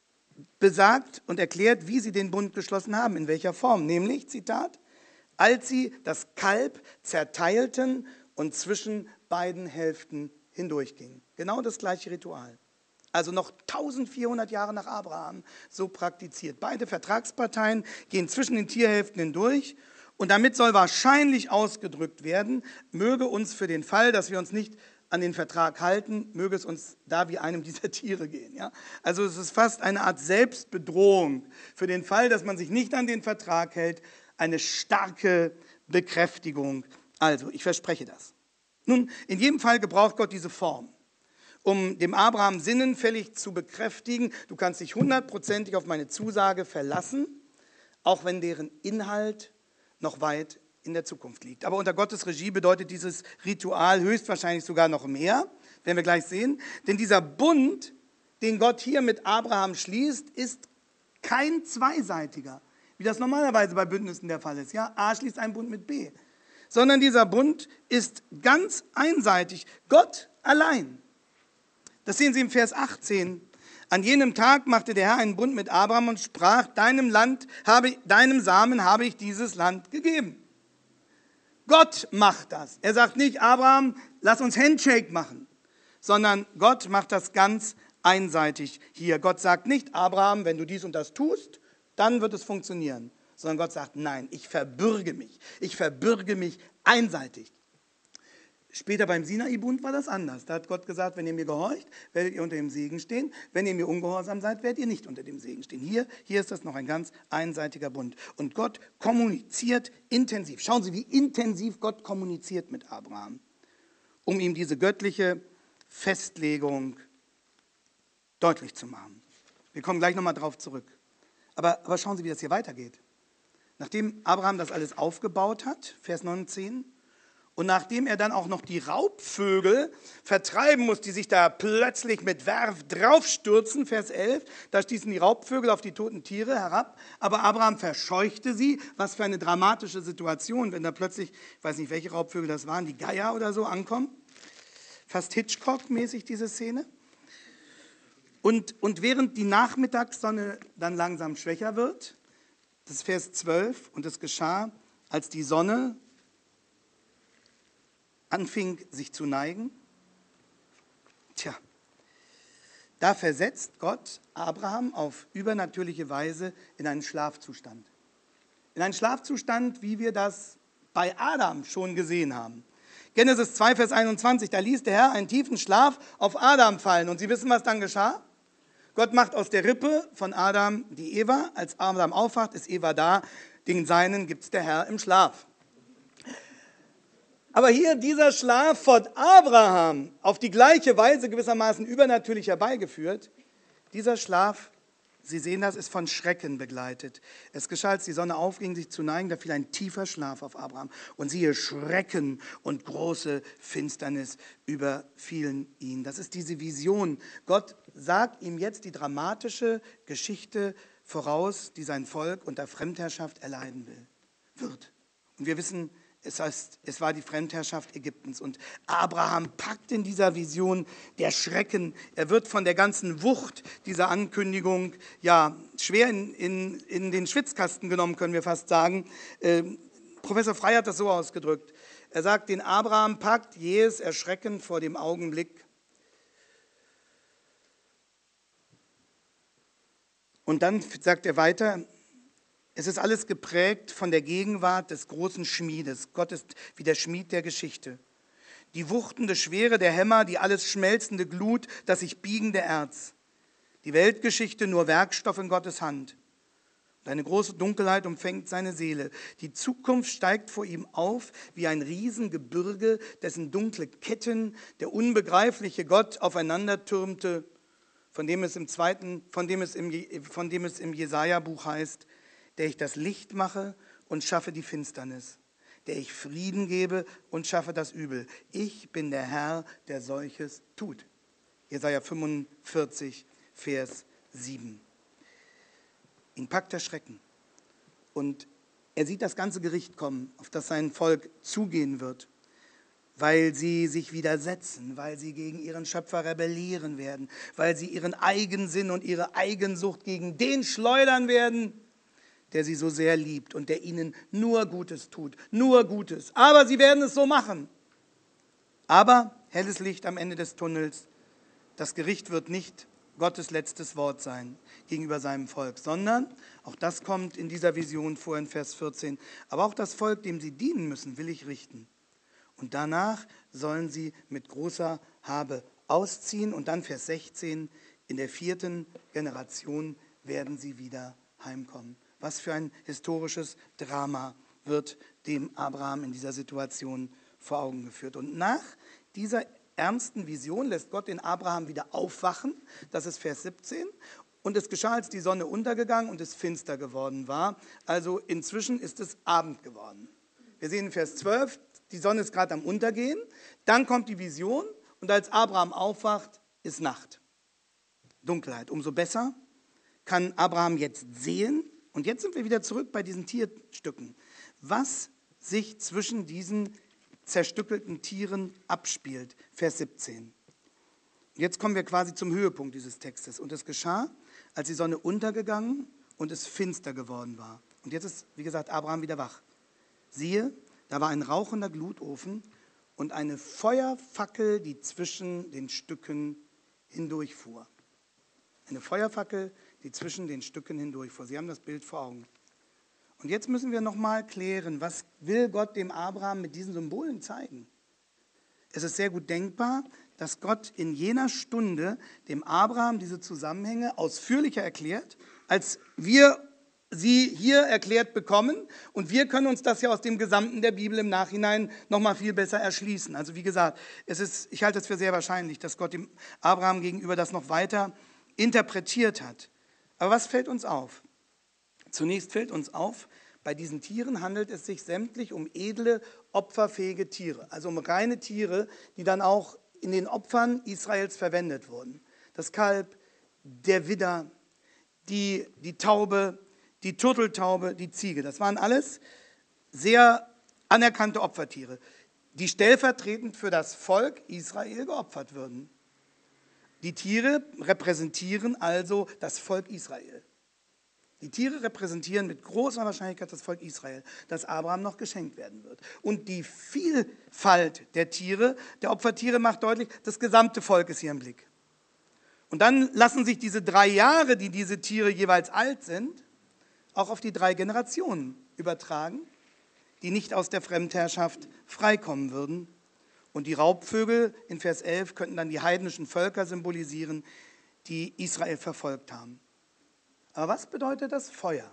besagt und erklärt, wie sie den Bund geschlossen haben, in welcher Form. Nämlich, Zitat, als sie das Kalb zerteilten und zwischen beiden Hälften hindurchgingen. Genau das gleiche Ritual. Also noch eintausendvierhundert Jahre nach Abraham so praktiziert. Beide Vertragsparteien gehen zwischen den Tierhälften hindurch und damit soll wahrscheinlich ausgedrückt werden, möge uns für den Fall, dass wir uns nicht an den Vertrag halten, möge es uns da wie einem dieser Tiere gehen. Ja? Also es ist fast eine Art Selbstbedrohung für den Fall, dass man sich nicht an den Vertrag hält, eine starke Bekräftigung. Also, ich verspreche das. Nun, in jedem Fall gebraucht Gott diese Form, um dem Abraham sinnenfällig zu bekräftigen, du kannst dich hundertprozentig auf meine Zusage verlassen, auch wenn deren Inhalt noch weit in der Zukunft liegt. Aber unter Gottes Regie bedeutet dieses Ritual höchstwahrscheinlich sogar noch mehr, werden wir gleich sehen. Denn dieser Bund, den Gott hier mit Abraham schließt, ist kein zweiseitiger, wie das normalerweise bei Bündnissen der Fall ist. Ja, A schließt einen Bund mit B. Sondern dieser Bund ist ganz einseitig, Gott allein. Das sehen Sie im Vers achtzehn. An jenem Tag machte der Herr einen Bund mit Abraham und sprach, deinem Land habe, deinem Samen habe ich dieses Land gegeben. Gott macht das. Er sagt nicht, Abraham, lass uns Handshake machen, sondern Gott macht das ganz einseitig hier. Gott sagt nicht, Abraham, wenn du dies und das tust, dann wird es funktionieren. Sondern Gott sagt, nein, ich verbürge mich. Ich verbürge mich einseitig. Später beim Sinai-Bund war das anders. Da hat Gott gesagt, wenn ihr mir gehorcht, werdet ihr unter dem Segen stehen. Wenn ihr mir ungehorsam seid, werdet ihr nicht unter dem Segen stehen. Hier, hier ist das noch ein ganz einseitiger Bund. Und Gott kommuniziert intensiv. Schauen Sie, wie intensiv Gott kommuniziert mit Abraham, um ihm diese göttliche Festlegung deutlich zu machen. Wir kommen gleich nochmal drauf zurück. Aber, aber schauen Sie, wie das hier weitergeht. Nachdem Abraham das alles aufgebaut hat, Vers neun und zehn, und nachdem er dann auch noch die Raubvögel vertreiben muss, die sich da plötzlich mit Werf draufstürzen, Vers elf, da stießen die Raubvögel auf die toten Tiere herab, aber Abraham verscheuchte sie. Was für eine dramatische Situation, wenn da plötzlich, ich weiß nicht, welche Raubvögel das waren, die Geier oder so ankommen. Fast Hitchcock-mäßig diese Szene. Und, und während die Nachmittagssonne dann langsam schwächer wird, das ist Vers zwölf, und es geschah, als die Sonne anfing sich zu neigen, tja, da versetzt Gott Abraham auf übernatürliche Weise in einen Schlafzustand. In einen Schlafzustand, wie wir das bei Adam schon gesehen haben. Genesis zwei, Vers einundzwanzig, da ließ der Herr einen tiefen Schlaf auf Adam fallen. Und Sie wissen, was dann geschah? Gott macht aus der Rippe von Adam die Eva. Als Adam aufwacht, ist Eva da. Den Seinen gibt es der Herr im Schlaf. Aber hier dieser Schlaf von Abraham, auf die gleiche Weise gewissermaßen übernatürlich herbeigeführt, dieser Schlaf Sie sehen, das ist von Schrecken begleitet. Es geschah, als die Sonne aufging, sich zu neigen, da fiel ein tiefer Schlaf auf Abraham. Und siehe, Schrecken und große Finsternis überfielen ihn. Das ist diese Vision. Gott sagt ihm jetzt die dramatische Geschichte voraus, die sein Volk unter Fremdherrschaft erleiden will, wird. Und wir wissen, es heißt, es war die Fremdherrschaft Ägyptens. Und Abraham packt in dieser Vision der Schrecken. Er wird von der ganzen Wucht dieser Ankündigung ja schwer in, in, in den Schwitzkasten genommen, können wir fast sagen. Äh, Professor Frey hat das so ausgedrückt. Er sagt, den Abraham packt jähes Erschrecken vor dem Augenblick. Und dann sagt er weiter, es ist alles geprägt von der Gegenwart des großen Schmiedes. Gott ist wie der Schmied der Geschichte. Die wuchtende Schwere der Hämmer, die alles schmelzende Glut, das sich biegende Erz. Die Weltgeschichte nur Werkstoff in Gottes Hand. Und eine große Dunkelheit umfängt seine Seele. Die Zukunft steigt vor ihm auf wie ein Riesengebirge, dessen dunkle Ketten der unbegreifliche Gott aufeinander türmte, von dem es im zweiten, von dem es im, von dem es im Jesaja-Buch heißt, der ich das Licht mache und schaffe die Finsternis, der ich Frieden gebe und schaffe das Übel. Ich bin der Herr, der solches tut. Jesaja fünfundvierzig, Vers sieben. Ihn packt der Schrecken und er sieht das ganze Gericht kommen, auf das sein Volk zugehen wird, weil sie sich widersetzen, weil sie gegen ihren Schöpfer rebellieren werden, weil sie ihren Eigensinn und ihre Eigensucht gegen den schleudern werden, der sie so sehr liebt und der ihnen nur Gutes tut, nur Gutes. Aber sie werden es so machen. Aber helles Licht am Ende des Tunnels, das Gericht wird nicht Gottes letztes Wort sein gegenüber seinem Volk, sondern, auch das kommt in dieser Vision vor in Vers vierzehn, aber auch das Volk, dem sie dienen müssen, will ich richten. Und danach sollen sie mit großer Habe ausziehen. Und dann Vers sechzehn, in der vierten Generation werden sie wieder heimkommen. Was für ein historisches Drama wird dem Abraham in dieser Situation vor Augen geführt. Und nach dieser ernsten Vision lässt Gott den Abraham wieder aufwachen. Das ist Vers siebzehn. Und es geschah, als die Sonne untergegangen und es finster geworden war. Also inzwischen ist es Abend geworden. Wir sehen in Vers zwölf, die Sonne ist gerade am Untergehen. Dann kommt die Vision und als Abraham aufwacht, ist Nacht. Dunkelheit. Umso besser kann Abraham jetzt sehen. Und jetzt sind wir wieder zurück bei diesen Tierstücken. Was sich zwischen diesen zerstückelten Tieren abspielt. Vers siebzehn. Jetzt kommen wir quasi zum Höhepunkt dieses Textes. Und es geschah, als die Sonne untergegangen und es finster geworden war. Und jetzt ist, wie gesagt, Abraham wieder wach. Siehe, da war ein rauchender Glutofen und eine Feuerfackel, die zwischen den Stücken hindurchfuhr. Eine Feuerfackel, die zwischen den Stücken hindurchfuhr. Sie haben das Bild vor Augen. Und jetzt müssen wir nochmal klären, was will Gott dem Abraham mit diesen Symbolen zeigen? Es ist sehr gut denkbar, dass Gott in jener Stunde dem Abraham diese Zusammenhänge ausführlicher erklärt, als wir sie hier erklärt bekommen. Und wir können uns das ja aus dem Gesamten der Bibel im Nachhinein nochmal viel besser erschließen. Also wie gesagt, es ist, ich halte es für sehr wahrscheinlich, dass Gott dem Abraham gegenüber das noch weiter interpretiert hat. Aber was fällt uns auf? Zunächst fällt uns auf, bei diesen Tieren handelt es sich sämtlich um edle, opferfähige Tiere. Also um reine Tiere, die dann auch in den Opfern Israels verwendet wurden. Das Kalb, der Widder, die, die Taube, die Turteltaube, die Ziege. Das waren alles sehr anerkannte Opfertiere, die stellvertretend für das Volk Israel geopfert würden. Die Tiere repräsentieren also das Volk Israel. Die Tiere repräsentieren mit großer Wahrscheinlichkeit das Volk Israel, das Abraham noch geschenkt werden wird. Und die Vielfalt der Tiere, der Opfertiere macht deutlich, das gesamte Volk ist hier im Blick. Und dann lassen sich diese drei Jahre, die diese Tiere jeweils alt sind, auch auf die drei Generationen übertragen, die nicht aus der Fremdherrschaft freikommen würden. Und die Raubvögel in Vers elf könnten dann die heidnischen Völker symbolisieren, die Israel verfolgt haben. Aber was bedeutet das Feuer?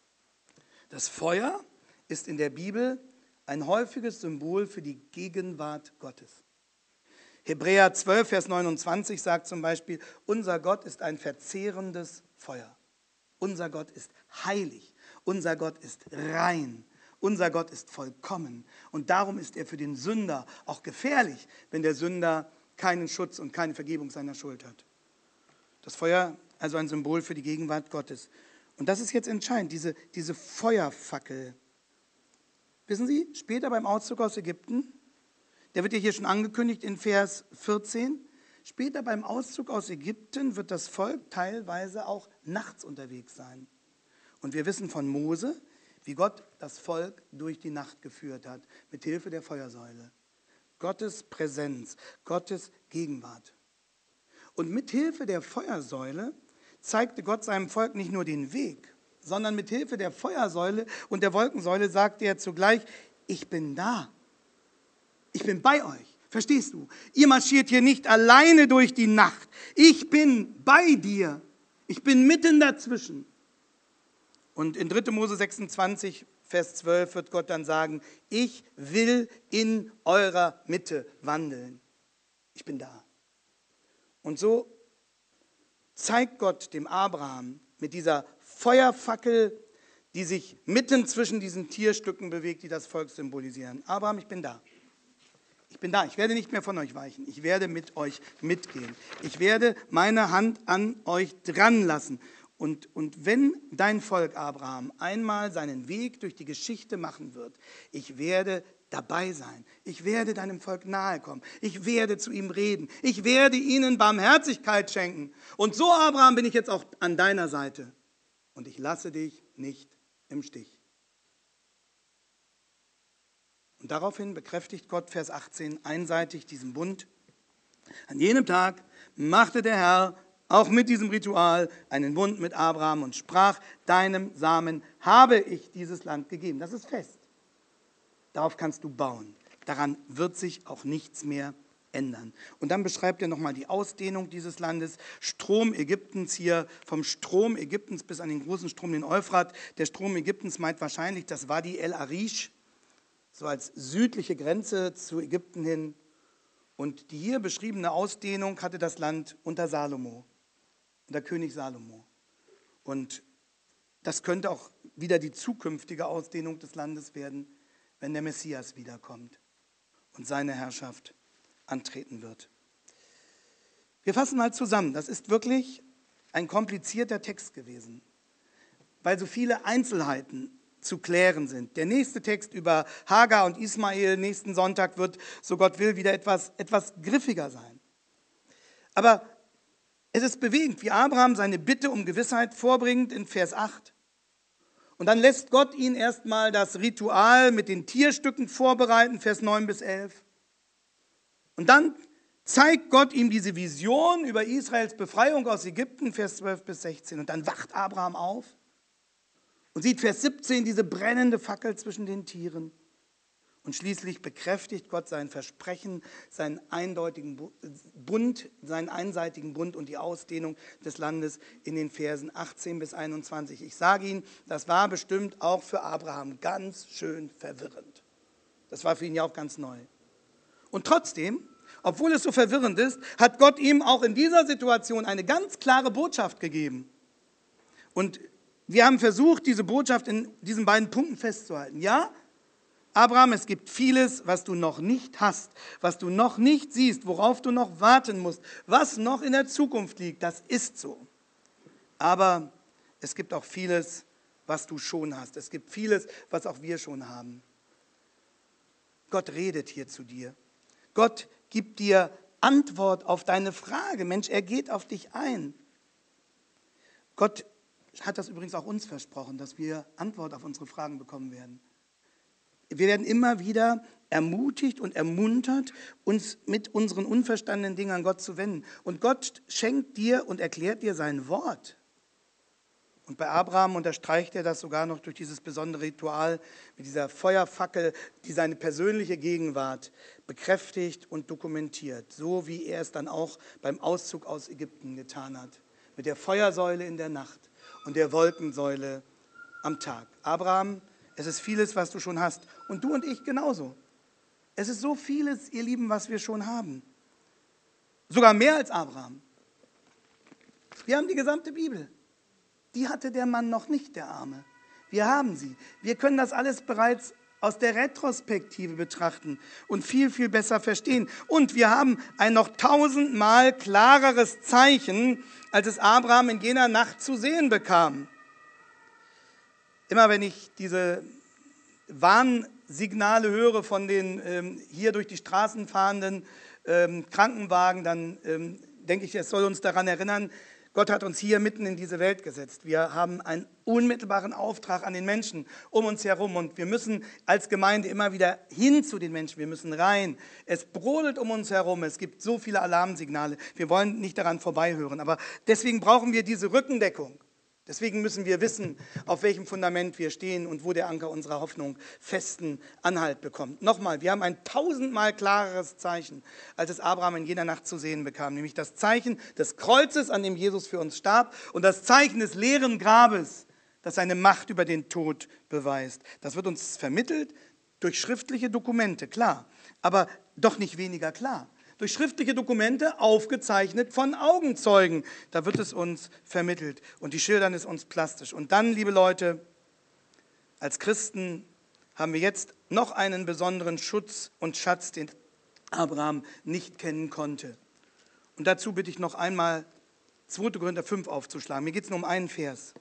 Das Feuer ist in der Bibel ein häufiges Symbol für die Gegenwart Gottes. Hebräer zwölf, Vers neunundzwanzig sagt zum Beispiel, unser Gott ist ein verzehrendes Feuer. Unser Gott ist heilig. Unser Gott ist rein. Unser Gott ist vollkommen. Und darum ist er für den Sünder auch gefährlich, wenn der Sünder keinen Schutz und keine Vergebung seiner Schuld hat. Das Feuer, also ein Symbol für die Gegenwart Gottes. Und das ist jetzt entscheidend, diese, diese Feuerfackel. Wissen Sie, später beim Auszug aus Ägypten, der wird ja hier schon angekündigt in Vers vierzehn, später beim Auszug aus Ägypten wird das Volk teilweise auch nachts unterwegs sein. Und wir wissen von Mose, wie Gott das Volk durch die Nacht geführt hat, mit Hilfe der Feuersäule. Gottes Präsenz, Gottes Gegenwart. Und mit Hilfe der Feuersäule zeigte Gott seinem Volk nicht nur den Weg, sondern mit Hilfe der Feuersäule und der Wolkensäule sagte er zugleich, ich bin da. Ich bin bei euch. Verstehst du? Ihr marschiert hier nicht alleine durch die Nacht. Ich bin bei dir. Ich bin mitten dazwischen. Und in dritter Mose sechsundzwanzig, Vers zwölf wird Gott dann sagen, ich will in eurer Mitte wandeln. Ich bin da. Und so zeigt Gott dem Abraham mit dieser Feuerfackel, die sich mitten zwischen diesen Tierstücken bewegt, die das Volk symbolisieren. Abraham, ich bin da. Ich bin da. Ich werde nicht mehr von euch weichen. Ich werde mit euch mitgehen. Ich werde meine Hand an euch dran lassen. Und, und wenn dein Volk, Abraham, einmal seinen Weg durch die Geschichte machen wird, ich werde dabei sein. Ich werde deinem Volk nahe kommen. Ich werde zu ihm reden. Ich werde ihnen Barmherzigkeit schenken. Und so, Abraham, bin ich jetzt auch an deiner Seite. Und ich lasse dich nicht im Stich. Und daraufhin bekräftigt Gott, Vers achtzehn, einseitig diesen Bund. An jenem Tag machte der Herr auch mit diesem Ritual einen Bund mit Abraham und sprach, deinem Samen habe ich dieses Land gegeben. Das ist fest. Darauf kannst du bauen. Daran wird sich auch nichts mehr ändern. Und dann beschreibt er nochmal die Ausdehnung dieses Landes. Strom Ägyptens hier, vom Strom Ägyptens bis an den großen Strom, den Euphrat. Der Strom Ägyptens meint wahrscheinlich das Wadi El Arish, so als südliche Grenze zu Ägypten hin. Und die hier beschriebene Ausdehnung hatte das Land unter Salomo, unter König Salomo. Und das könnte auch wieder die zukünftige Ausdehnung des Landes werden, wenn der Messias wiederkommt und seine Herrschaft antreten wird. Wir fassen mal zusammen. Das ist wirklich ein komplizierter Text gewesen, weil so viele Einzelheiten zu klären sind. Der nächste Text über Hagar und Ismael nächsten Sonntag wird, so Gott will, wieder etwas, etwas griffiger sein. Aber es ist bewegend, wie Abraham seine Bitte um Gewissheit vorbringt in Vers acht. Und dann lässt Gott ihn erstmal das Ritual mit den Tierstücken vorbereiten, Vers neun bis elf. Und dann zeigt Gott ihm diese Vision über Israels Befreiung aus Ägypten, Vers zwölf bis sechzehn. Und dann wacht Abraham auf und sieht Vers siebzehn diese brennende Fackel zwischen den Tieren. Und schließlich bekräftigt Gott sein Versprechen, seinen eindeutigen Bund, seinen einseitigen Bund und die Ausdehnung des Landes in den Versen achtzehn bis einundzwanzig. Ich sage Ihnen, das war bestimmt auch für Abraham ganz schön verwirrend. Das war für ihn ja auch ganz neu. Und trotzdem, obwohl es so verwirrend ist, hat Gott ihm auch in dieser Situation eine ganz klare Botschaft gegeben. Und wir haben versucht, diese Botschaft in diesen beiden Punkten festzuhalten. Ja, Abraham, es gibt vieles, was du noch nicht hast, was du noch nicht siehst, worauf du noch warten musst, was noch in der Zukunft liegt. Das ist so. Aber es gibt auch vieles, was du schon hast. Es gibt vieles, was auch wir schon haben. Gott redet hier zu dir. Gott gibt dir Antwort auf deine Frage. Mensch, er geht auf dich ein. Gott hat das übrigens auch uns versprochen, dass wir Antwort auf unsere Fragen bekommen werden. Wir werden immer wieder ermutigt und ermuntert, uns mit unseren unverstandenen Dingen an Gott zu wenden. Und Gott schenkt dir und erklärt dir sein Wort. Und bei Abraham unterstreicht er das sogar noch durch dieses besondere Ritual mit dieser Feuerfackel, die seine persönliche Gegenwart bekräftigt und dokumentiert. So wie er es dann auch beim Auszug aus Ägypten getan hat. Mit der Feuersäule in der Nacht und der Wolkensäule am Tag. Abraham, es ist vieles, was du schon hast. Und du und ich genauso. Es ist so vieles, ihr Lieben, was wir schon haben. Sogar mehr als Abraham. Wir haben die gesamte Bibel. die hatte der Mann noch nicht, der Arme. Wir haben sie. Wir können das alles bereits aus der Retrospektive betrachten und viel, viel besser verstehen. Und wir haben ein noch tausendmal klareres Zeichen, als es Abraham in jener Nacht zu sehen bekam. Immer wenn ich diese Warnsignale höre von den ähm, hier durch die Straßen fahrenden ähm, Krankenwagen, dann ähm, denke ich, es soll uns daran erinnern, Gott hat uns hier mitten in diese Welt gesetzt. Wir haben einen unmittelbaren Auftrag an den Menschen um uns herum und wir müssen als Gemeinde immer wieder hin zu den Menschen. Wir müssen rein. Es brodelt um uns herum. Es gibt so viele Alarmsignale. Wir wollen nicht daran vorbeihören. Aber deswegen brauchen wir diese Rückendeckung. Deswegen müssen wir wissen, auf welchem Fundament wir stehen und wo der Anker unserer Hoffnung festen Anhalt bekommt. Nochmal, wir haben ein tausendmal klareres Zeichen, als es Abraham in jener Nacht zu sehen bekam, nämlich das Zeichen des Kreuzes, an dem Jesus für uns starb, und das Zeichen des leeren Grabes, das seine Macht über den Tod beweist. Das wird uns vermittelt durch schriftliche Dokumente, klar, aber doch nicht weniger klar. Durch schriftliche Dokumente, aufgezeichnet von Augenzeugen. Da wird es uns vermittelt und die schildern es uns plastisch. Und dann, liebe Leute, als Christen haben wir jetzt noch einen besonderen Schutz und Schatz, den Abraham nicht kennen konnte. Und dazu bitte ich noch einmal zweiter Korinther fünf aufzuschlagen. Mir geht es nur um einen Vers.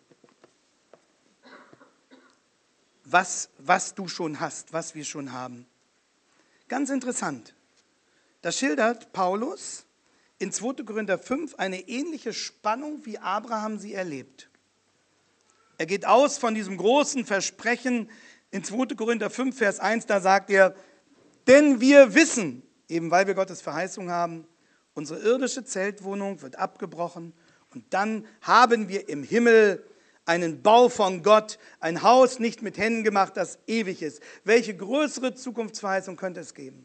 Was, was du schon hast, was wir schon haben. Ganz interessant. Da schildert Paulus in zweiter Korinther fünf eine ähnliche Spannung, wie Abraham sie erlebt. Er geht aus von diesem großen Versprechen in zweiter Korinther fünf, Vers eins, da sagt er, denn wir wissen, eben weil wir Gottes Verheißung haben, unsere irdische Zeltwohnung wird abgebrochen und dann haben wir im Himmel einen Bau von Gott, ein Haus nicht mit Händen gemacht, das ewig ist. Welche größere Zukunftsverheißung könnte es geben?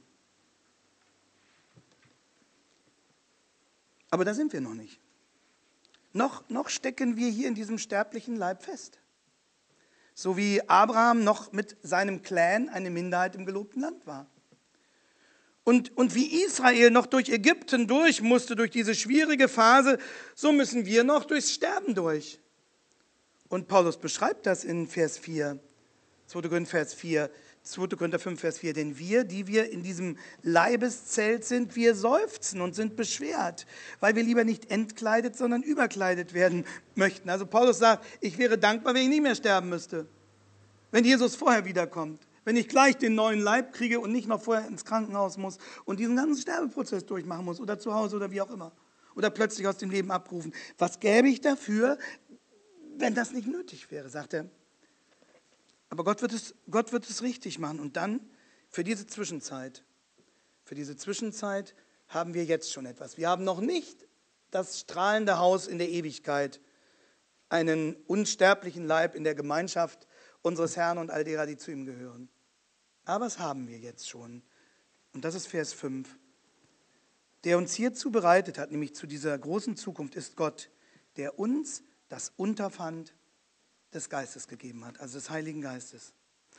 Aber da sind wir noch nicht. Noch, noch stecken wir hier in diesem sterblichen Leib fest. So wie Abraham noch mit seinem Clan eine Minderheit im gelobten Land war. Und, und wie Israel noch durch Ägypten durch musste, durch diese schwierige Phase, so müssen wir noch durchs Sterben durch. Und Paulus beschreibt das in Vers vier, zweiter Korinther Vers vier, zweiter Korinther fünf, Vers vier, denn wir, die wir in diesem Leibeszelt sind, wir seufzen und sind beschwert, weil wir lieber nicht entkleidet, sondern überkleidet werden möchten. Also Paulus sagt, ich wäre dankbar, wenn ich nicht mehr sterben müsste, wenn Jesus vorher wiederkommt, wenn ich gleich den neuen Leib kriege und nicht noch vorher ins Krankenhaus muss und diesen ganzen Sterbeprozess durchmachen muss oder zu Hause oder wie auch immer oder plötzlich aus dem Leben abrufen. Was gäbe ich dafür, wenn das nicht nötig wäre, sagt er. Aber Gott wird es, Gott wird es richtig machen. Und dann, für diese Zwischenzeit, für diese Zwischenzeit haben wir jetzt schon etwas. Wir haben noch nicht das strahlende Haus in der Ewigkeit, einen unsterblichen Leib in der Gemeinschaft unseres Herrn und all derer, die zu ihm gehören. Aber was haben wir jetzt schon? Und das ist Vers fünf. Der uns hierzu bereitet hat, nämlich zu dieser großen Zukunft, ist Gott, der uns das Unterpfand des Geistes gegeben hat, also des Heiligen Geistes.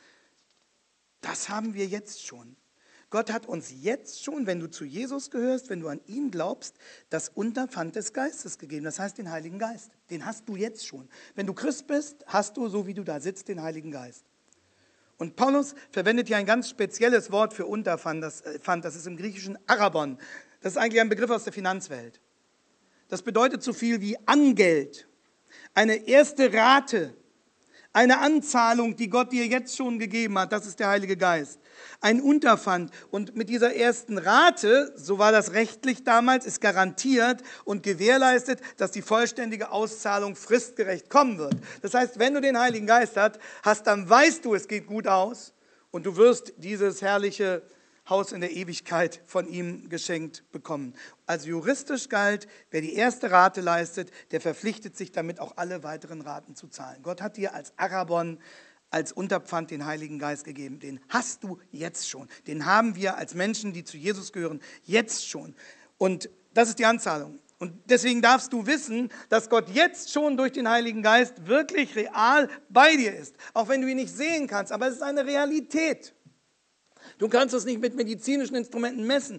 Das haben wir jetzt schon. Gott hat uns jetzt schon, wenn du zu Jesus gehörst, wenn du an ihn glaubst, das Unterpfand des Geistes gegeben. Das heißt den Heiligen Geist. Den hast du jetzt schon. Wenn du Christ bist, hast du, so wie du da sitzt, den Heiligen Geist. Und Paulus verwendet hier ein ganz spezielles Wort für Unterpfand. Das, Pfand, das ist im Griechischen Arabon. Das ist eigentlich ein Begriff aus der Finanzwelt. Das bedeutet so viel wie Angeld. Eine erste Rate, eine Anzahlung, die Gott dir jetzt schon gegeben hat, das ist der Heilige Geist. Ein Unterpfand. Und mit dieser ersten Rate, so war das rechtlich damals, ist garantiert und gewährleistet, dass die vollständige Auszahlung fristgerecht kommen wird. Das heißt, wenn du den Heiligen Geist hast, dann weißt du, es geht gut aus und du wirst dieses herrliche Haus in der Ewigkeit von ihm geschenkt bekommen. Also juristisch galt, wer die erste Rate leistet, der verpflichtet sich damit auch alle weiteren Raten zu zahlen. Gott hat dir als Arabon, als Unterpfand den Heiligen Geist gegeben. Den hast du jetzt schon. Den haben wir als Menschen, die zu Jesus gehören, jetzt schon. Und das ist die Anzahlung. Und deswegen darfst du wissen, dass Gott jetzt schon durch den Heiligen Geist wirklich real bei dir ist. Auch wenn du ihn nicht sehen kannst, aber es ist eine Realität. Du kannst es nicht mit medizinischen Instrumenten messen.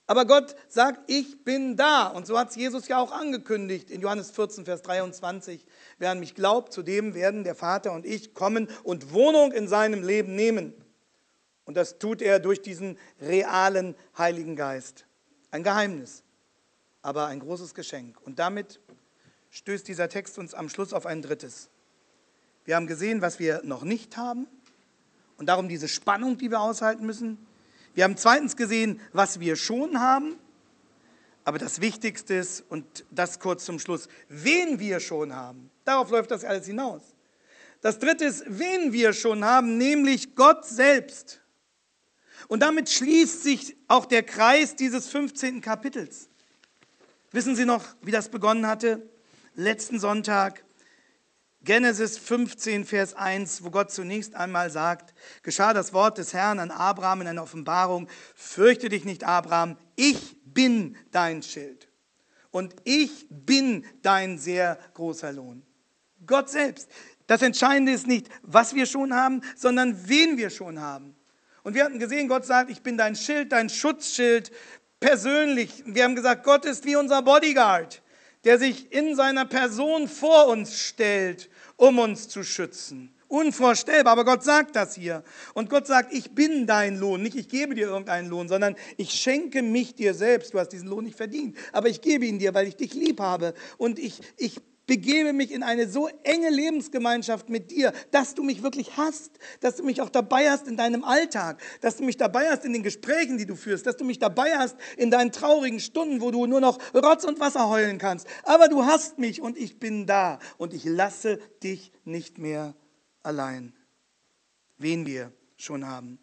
Aber Gott sagt, ich bin da. Und so hat es Jesus ja auch angekündigt in Johannes vierzehn, Vers dreiundzwanzig. Wer an mich glaubt, zu dem werden der Vater und ich kommen und Wohnung in seinem Leben nehmen. Und das tut er durch diesen realen Heiligen Geist. Ein Geheimnis, aber ein großes Geschenk. Und damit stößt dieser Text uns am Schluss auf ein drittes. Wir haben gesehen, was wir noch nicht haben und darum diese Spannung, die wir aushalten müssen. Wir haben zweitens gesehen, was wir schon haben, aber das Wichtigste ist, und das kurz zum Schluss, wen wir schon haben. Darauf läuft das alles hinaus. Das dritte ist, wen wir schon haben, nämlich Gott selbst. Und damit schließt sich auch der Kreis dieses fünfzehnten Kapitels. Wissen Sie noch, wie das begonnen hatte? Letzten Sonntag, Genesis fünfzehn, Vers eins, wo Gott zunächst einmal sagt, geschah das Wort des Herrn an Abraham in einer Offenbarung, fürchte dich nicht, Abraham, ich bin dein Schild und ich bin dein sehr großer Lohn. Gott selbst. Das Entscheidende ist nicht, was wir schon haben, sondern wen wir schon haben. Und wir hatten gesehen, Gott sagt, ich bin dein Schild, dein Schutzschild, persönlich. Wir haben gesagt, Gott ist wie unser Bodyguard, der sich in seiner Person vor uns stellt, um uns zu schützen. Unvorstellbar, aber Gott sagt das hier. Und Gott sagt, ich bin dein Lohn. Nicht, ich gebe dir irgendeinen Lohn, sondern ich schenke mich dir selbst. Du hast diesen Lohn nicht verdient, aber ich gebe ihn dir, weil ich dich lieb habe. Und ich, ich begebe mich in eine so enge Lebensgemeinschaft mit dir, dass du mich wirklich hast, dass du mich auch dabei hast in deinem Alltag, dass du mich dabei hast in den Gesprächen, die du führst, dass du mich dabei hast in deinen traurigen Stunden, wo du nur noch Rotz und Wasser heulen kannst. Aber du hast mich und ich bin da und ich lasse dich nicht mehr allein. Wen wir schon haben.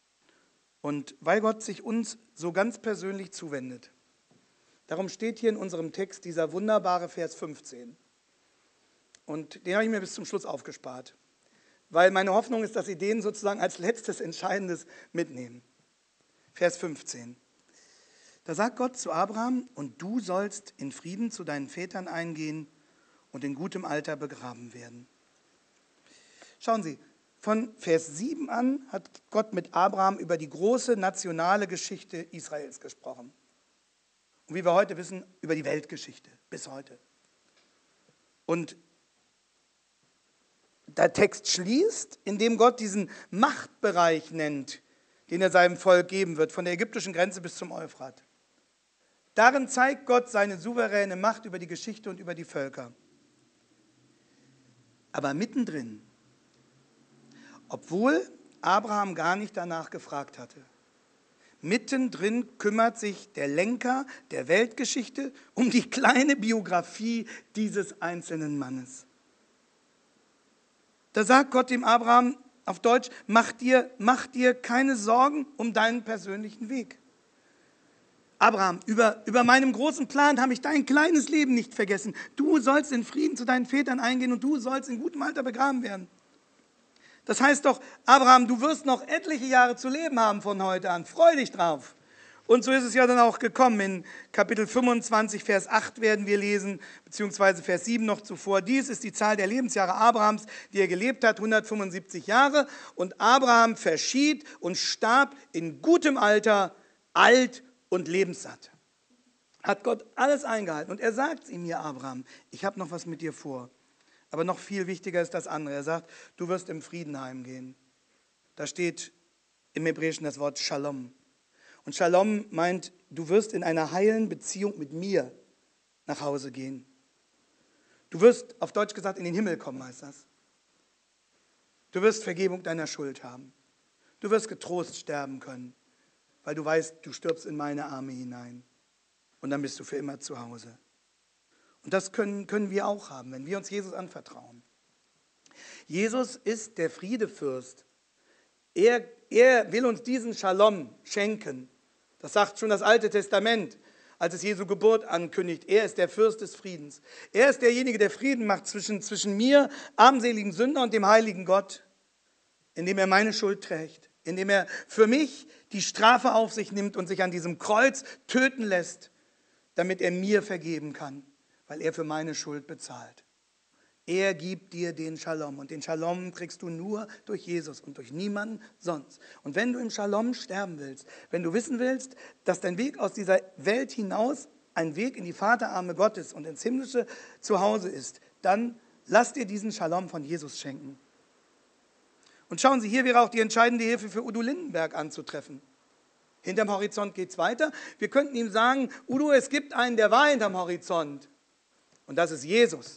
Und weil Gott sich uns so ganz persönlich zuwendet, darum steht hier in unserem Text dieser wunderbare Vers fünfzehn. Und den habe ich mir bis zum Schluss aufgespart, weil meine Hoffnung ist, dass Sie den sozusagen als letztes Entscheidendes mitnehmen. Vers fünfzehn. Da sagt Gott zu Abraham, und du sollst in Frieden zu deinen Vätern eingehen und in gutem Alter begraben werden. Schauen Sie, von Vers sieben an hat Gott mit Abraham über die große nationale Geschichte Israels gesprochen. Und wie wir heute wissen, über die Weltgeschichte bis heute. Und der Text schließt, indem Gott diesen Machtbereich nennt, den er seinem Volk geben wird, von der ägyptischen Grenze bis zum Euphrat. Darin zeigt Gott seine souveräne Macht über die Geschichte und über die Völker. Aber mittendrin, obwohl Abraham gar nicht danach gefragt hatte, mittendrin kümmert sich der Lenker der Weltgeschichte um die kleine Biografie dieses einzelnen Mannes. Da sagt Gott dem Abraham auf Deutsch, mach dir, mach dir keine Sorgen um deinen persönlichen Weg. Abraham, über, über meinem großen Plan habe ich dein kleines Leben nicht vergessen. Du sollst in Frieden zu deinen Vätern eingehen und du sollst in gutem Alter begraben werden. Das heißt doch, Abraham, du wirst noch etliche Jahre zu leben haben von heute an. Freu dich drauf. Und so ist es ja dann auch gekommen. In Kapitel fünfundzwanzig, Vers acht werden wir lesen, beziehungsweise Vers sieben noch zuvor. Dies ist die Zahl der Lebensjahre Abrahams, die er gelebt hat, hundertfünfundsiebzig Jahre. Und Abraham verschied und starb in gutem Alter, alt und lebenssatt. Hat Gott alles eingehalten. Und er sagt ihm hier, Abraham, ich habe noch was mit dir vor. Aber noch viel wichtiger ist das andere. Er sagt, du wirst im Frieden heimgehen. Da steht im Hebräischen das Wort Shalom. Und Shalom meint, du wirst in einer heilen Beziehung mit mir nach Hause gehen. Du wirst, auf Deutsch gesagt, in den Himmel kommen, heißt das. Du wirst Vergebung deiner Schuld haben. Du wirst getrost sterben können, weil du weißt, du stirbst in meine Arme hinein. Und dann bist du für immer zu Hause. Und das können, können wir auch haben, wenn wir uns Jesus anvertrauen. Jesus ist der Friedefürst. Er, er will uns diesen Shalom schenken. Das sagt schon das Alte Testament, als es Jesu Geburt ankündigt. Er ist der Fürst des Friedens. Er ist derjenige, der Frieden macht zwischen, zwischen mir, armseligen Sünder, und dem heiligen Gott, indem er meine Schuld trägt, indem er für mich die Strafe auf sich nimmt und sich an diesem Kreuz töten lässt, damit er mir vergeben kann, weil er für meine Schuld bezahlt. Er gibt dir den Shalom und den Shalom kriegst du nur durch Jesus und durch niemanden sonst. Und wenn du im Shalom sterben willst, wenn du wissen willst, dass dein Weg aus dieser Welt hinaus ein Weg in die Vaterarme Gottes und ins himmlische Zuhause ist, dann lass dir diesen Shalom von Jesus schenken. Und schauen Sie, hier wäre auch die entscheidende Hilfe für Udo Lindenberg anzutreffen. Hinterm Horizont geht es weiter. Wir könnten ihm sagen, Udo, es gibt einen, der war hinterm Horizont. Und das ist Jesus.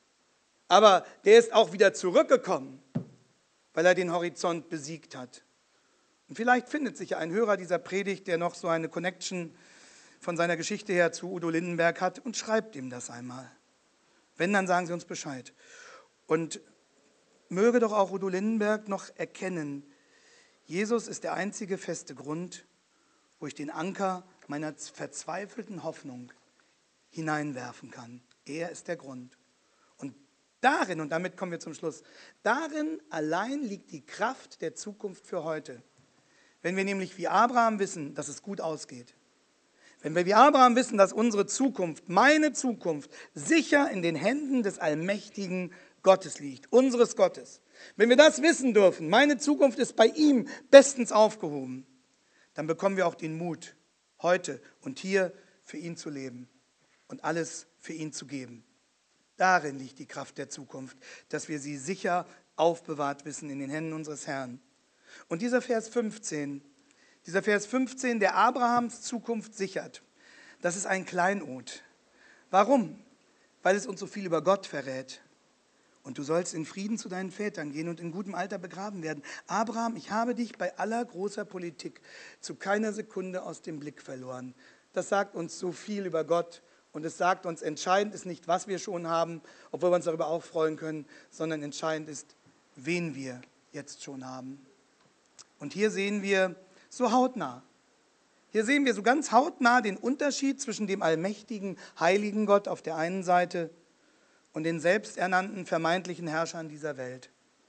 Aber der ist auch wieder zurückgekommen, weil er den Horizont besiegt hat. Und vielleicht findet sich ja ein Hörer dieser Predigt, der noch so eine Connection von seiner Geschichte her zu Udo Lindenberg hat und schreibt ihm das einmal. Wenn, dann sagen Sie uns Bescheid. Und möge doch auch Udo Lindenberg noch erkennen, Jesus ist der einzige feste Grund, wo ich den Anker meiner verzweifelten Hoffnung hineinwerfen kann. Er ist der Grund. Und darin, und damit kommen wir zum Schluss, darin allein liegt die Kraft der Zukunft für heute. Wenn wir nämlich wie Abraham wissen, dass es gut ausgeht, wenn wir wie Abraham wissen, dass unsere Zukunft, meine Zukunft, sicher in den Händen des allmächtigen Gottes liegt, unseres Gottes. Wenn wir das wissen dürfen, meine Zukunft ist bei ihm bestens aufgehoben, dann bekommen wir auch den Mut, heute und hier für ihn zu leben und alles für ihn zu geben. Darin liegt die Kraft der Zukunft, dass wir sie sicher aufbewahrt wissen in den Händen unseres Herrn. Und dieser Vers fünfzehn, dieser Vers fünfzehn, der Abrahams Zukunft sichert, das ist ein Kleinod. Warum? Weil es uns so viel über Gott verrät. Und du sollst in Frieden zu deinen Vätern gehen und in gutem Alter begraben werden. Abraham, ich habe dich bei aller großer Politik zu keiner Sekunde aus dem Blick verloren. Das sagt uns so viel über Gott. Und es sagt uns, entscheidend ist nicht, was wir schon haben, obwohl wir uns darüber auch freuen können, sondern entscheidend ist, wen wir jetzt schon haben. Und hier sehen wir so hautnah, hier sehen wir so ganz hautnah den Unterschied zwischen dem allmächtigen, heiligen Gott auf der einen Seite und den selbsternannten, vermeintlichen Herrschern dieser Welt.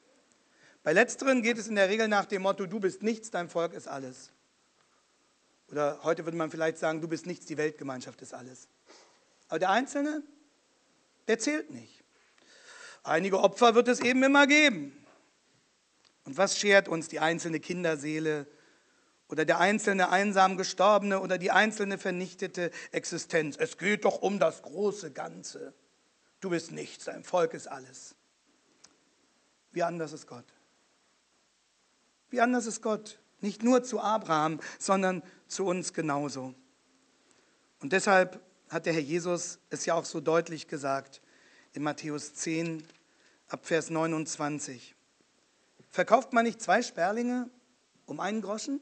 Bei letzteren geht es in der Regel nach dem Motto, du bist nichts, dein Volk ist alles. Oder heute würde man vielleicht sagen, du bist nichts, die Weltgemeinschaft ist alles. Aber der Einzelne, der zählt nicht. Einige Opfer wird es eben immer geben. Und was schert uns die einzelne Kinderseele oder der einzelne einsam Gestorbene oder die einzelne vernichtete Existenz? Es geht doch um das große Ganze. Du bist nichts, dein Volk ist alles. Wie anders ist Gott? Wie anders ist Gott? Nicht nur zu Abraham, sondern zu uns genauso. Und deshalb hat der Herr Jesus es ja auch so deutlich gesagt in Matthäus zehn, ab Vers neunundzwanzig. Verkauft man nicht zwei Sperlinge um einen Groschen?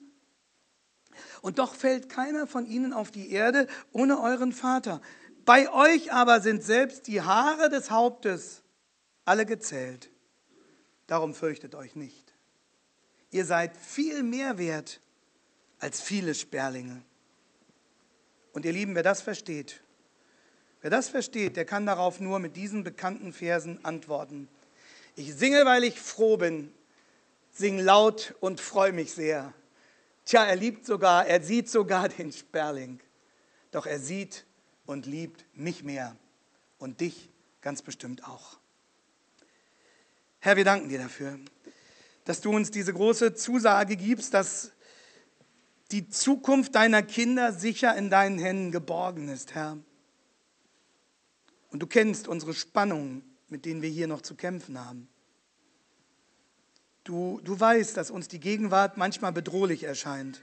Und doch fällt keiner von ihnen auf die Erde ohne euren Vater. Bei euch aber sind selbst die Haare des Hauptes alle gezählt. Darum fürchtet euch nicht. Ihr seid viel mehr wert als viele Sperlinge. Und ihr Lieben, wer das versteht, wer das versteht, der kann darauf nur mit diesen bekannten Versen antworten. Ich singe, weil ich froh bin, sing laut und freue mich sehr. Tja, er liebt sogar, er sieht sogar den Sperling. Doch er sieht und liebt mich mehr und dich ganz bestimmt auch. Herr, wir danken dir dafür, dass du uns diese große Zusage gibst, dass die Zukunft deiner Kinder sicher in deinen Händen geborgen ist, Herr. Und du kennst unsere Spannungen, mit denen wir hier noch zu kämpfen haben. Du, du weißt, dass uns die Gegenwart manchmal bedrohlich erscheint.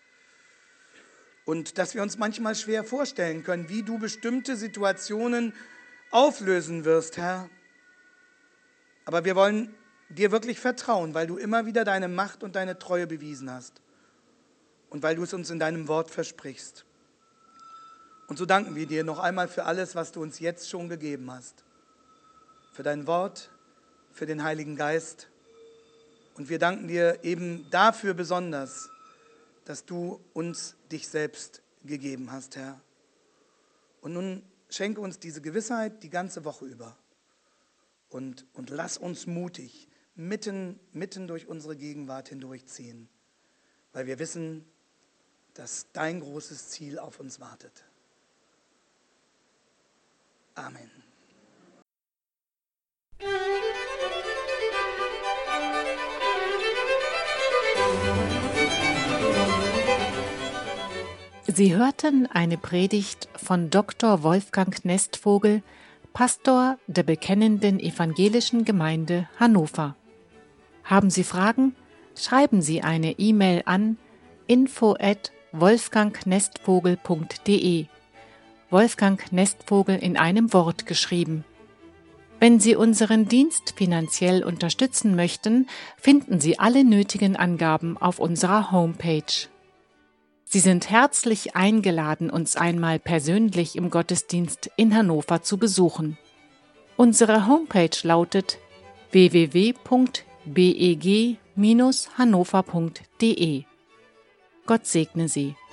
Und dass wir uns manchmal schwer vorstellen können, wie du bestimmte Situationen auflösen wirst, Herr. Aber wir wollen dir wirklich vertrauen, weil du immer wieder deine Macht und deine Treue bewiesen hast. Und weil du es uns in deinem Wort versprichst. Und so danken wir dir noch einmal für alles, was du uns jetzt schon gegeben hast. Für dein Wort, für den Heiligen Geist. Und wir danken dir eben dafür besonders, dass du uns dich selbst gegeben hast, Herr. Und nun schenke uns diese Gewissheit die ganze Woche über. Und, und lass uns mutig mitten, mitten durch unsere Gegenwart hindurchziehen. Weil wir wissen, dass dein großes Ziel auf uns wartet. Amen. Sie hörten eine Predigt von Doktor Wolfgang Nestvogel, Pastor der Bekennenden Evangelischen Gemeinde Hannover. Haben Sie Fragen? Schreiben Sie eine E-Mail an info at wolfgangnestvogel punkt de. Wolfgang Nestvogel in einem Wort geschrieben. Wenn Sie unseren Dienst finanziell unterstützen möchten, finden Sie alle nötigen Angaben auf unserer Homepage. Sie sind herzlich eingeladen, uns einmal persönlich im Gottesdienst in Hannover zu besuchen. Unsere Homepage lautet w w w punkt b e g Bindestrich hannover punkt de. Gott segne Sie.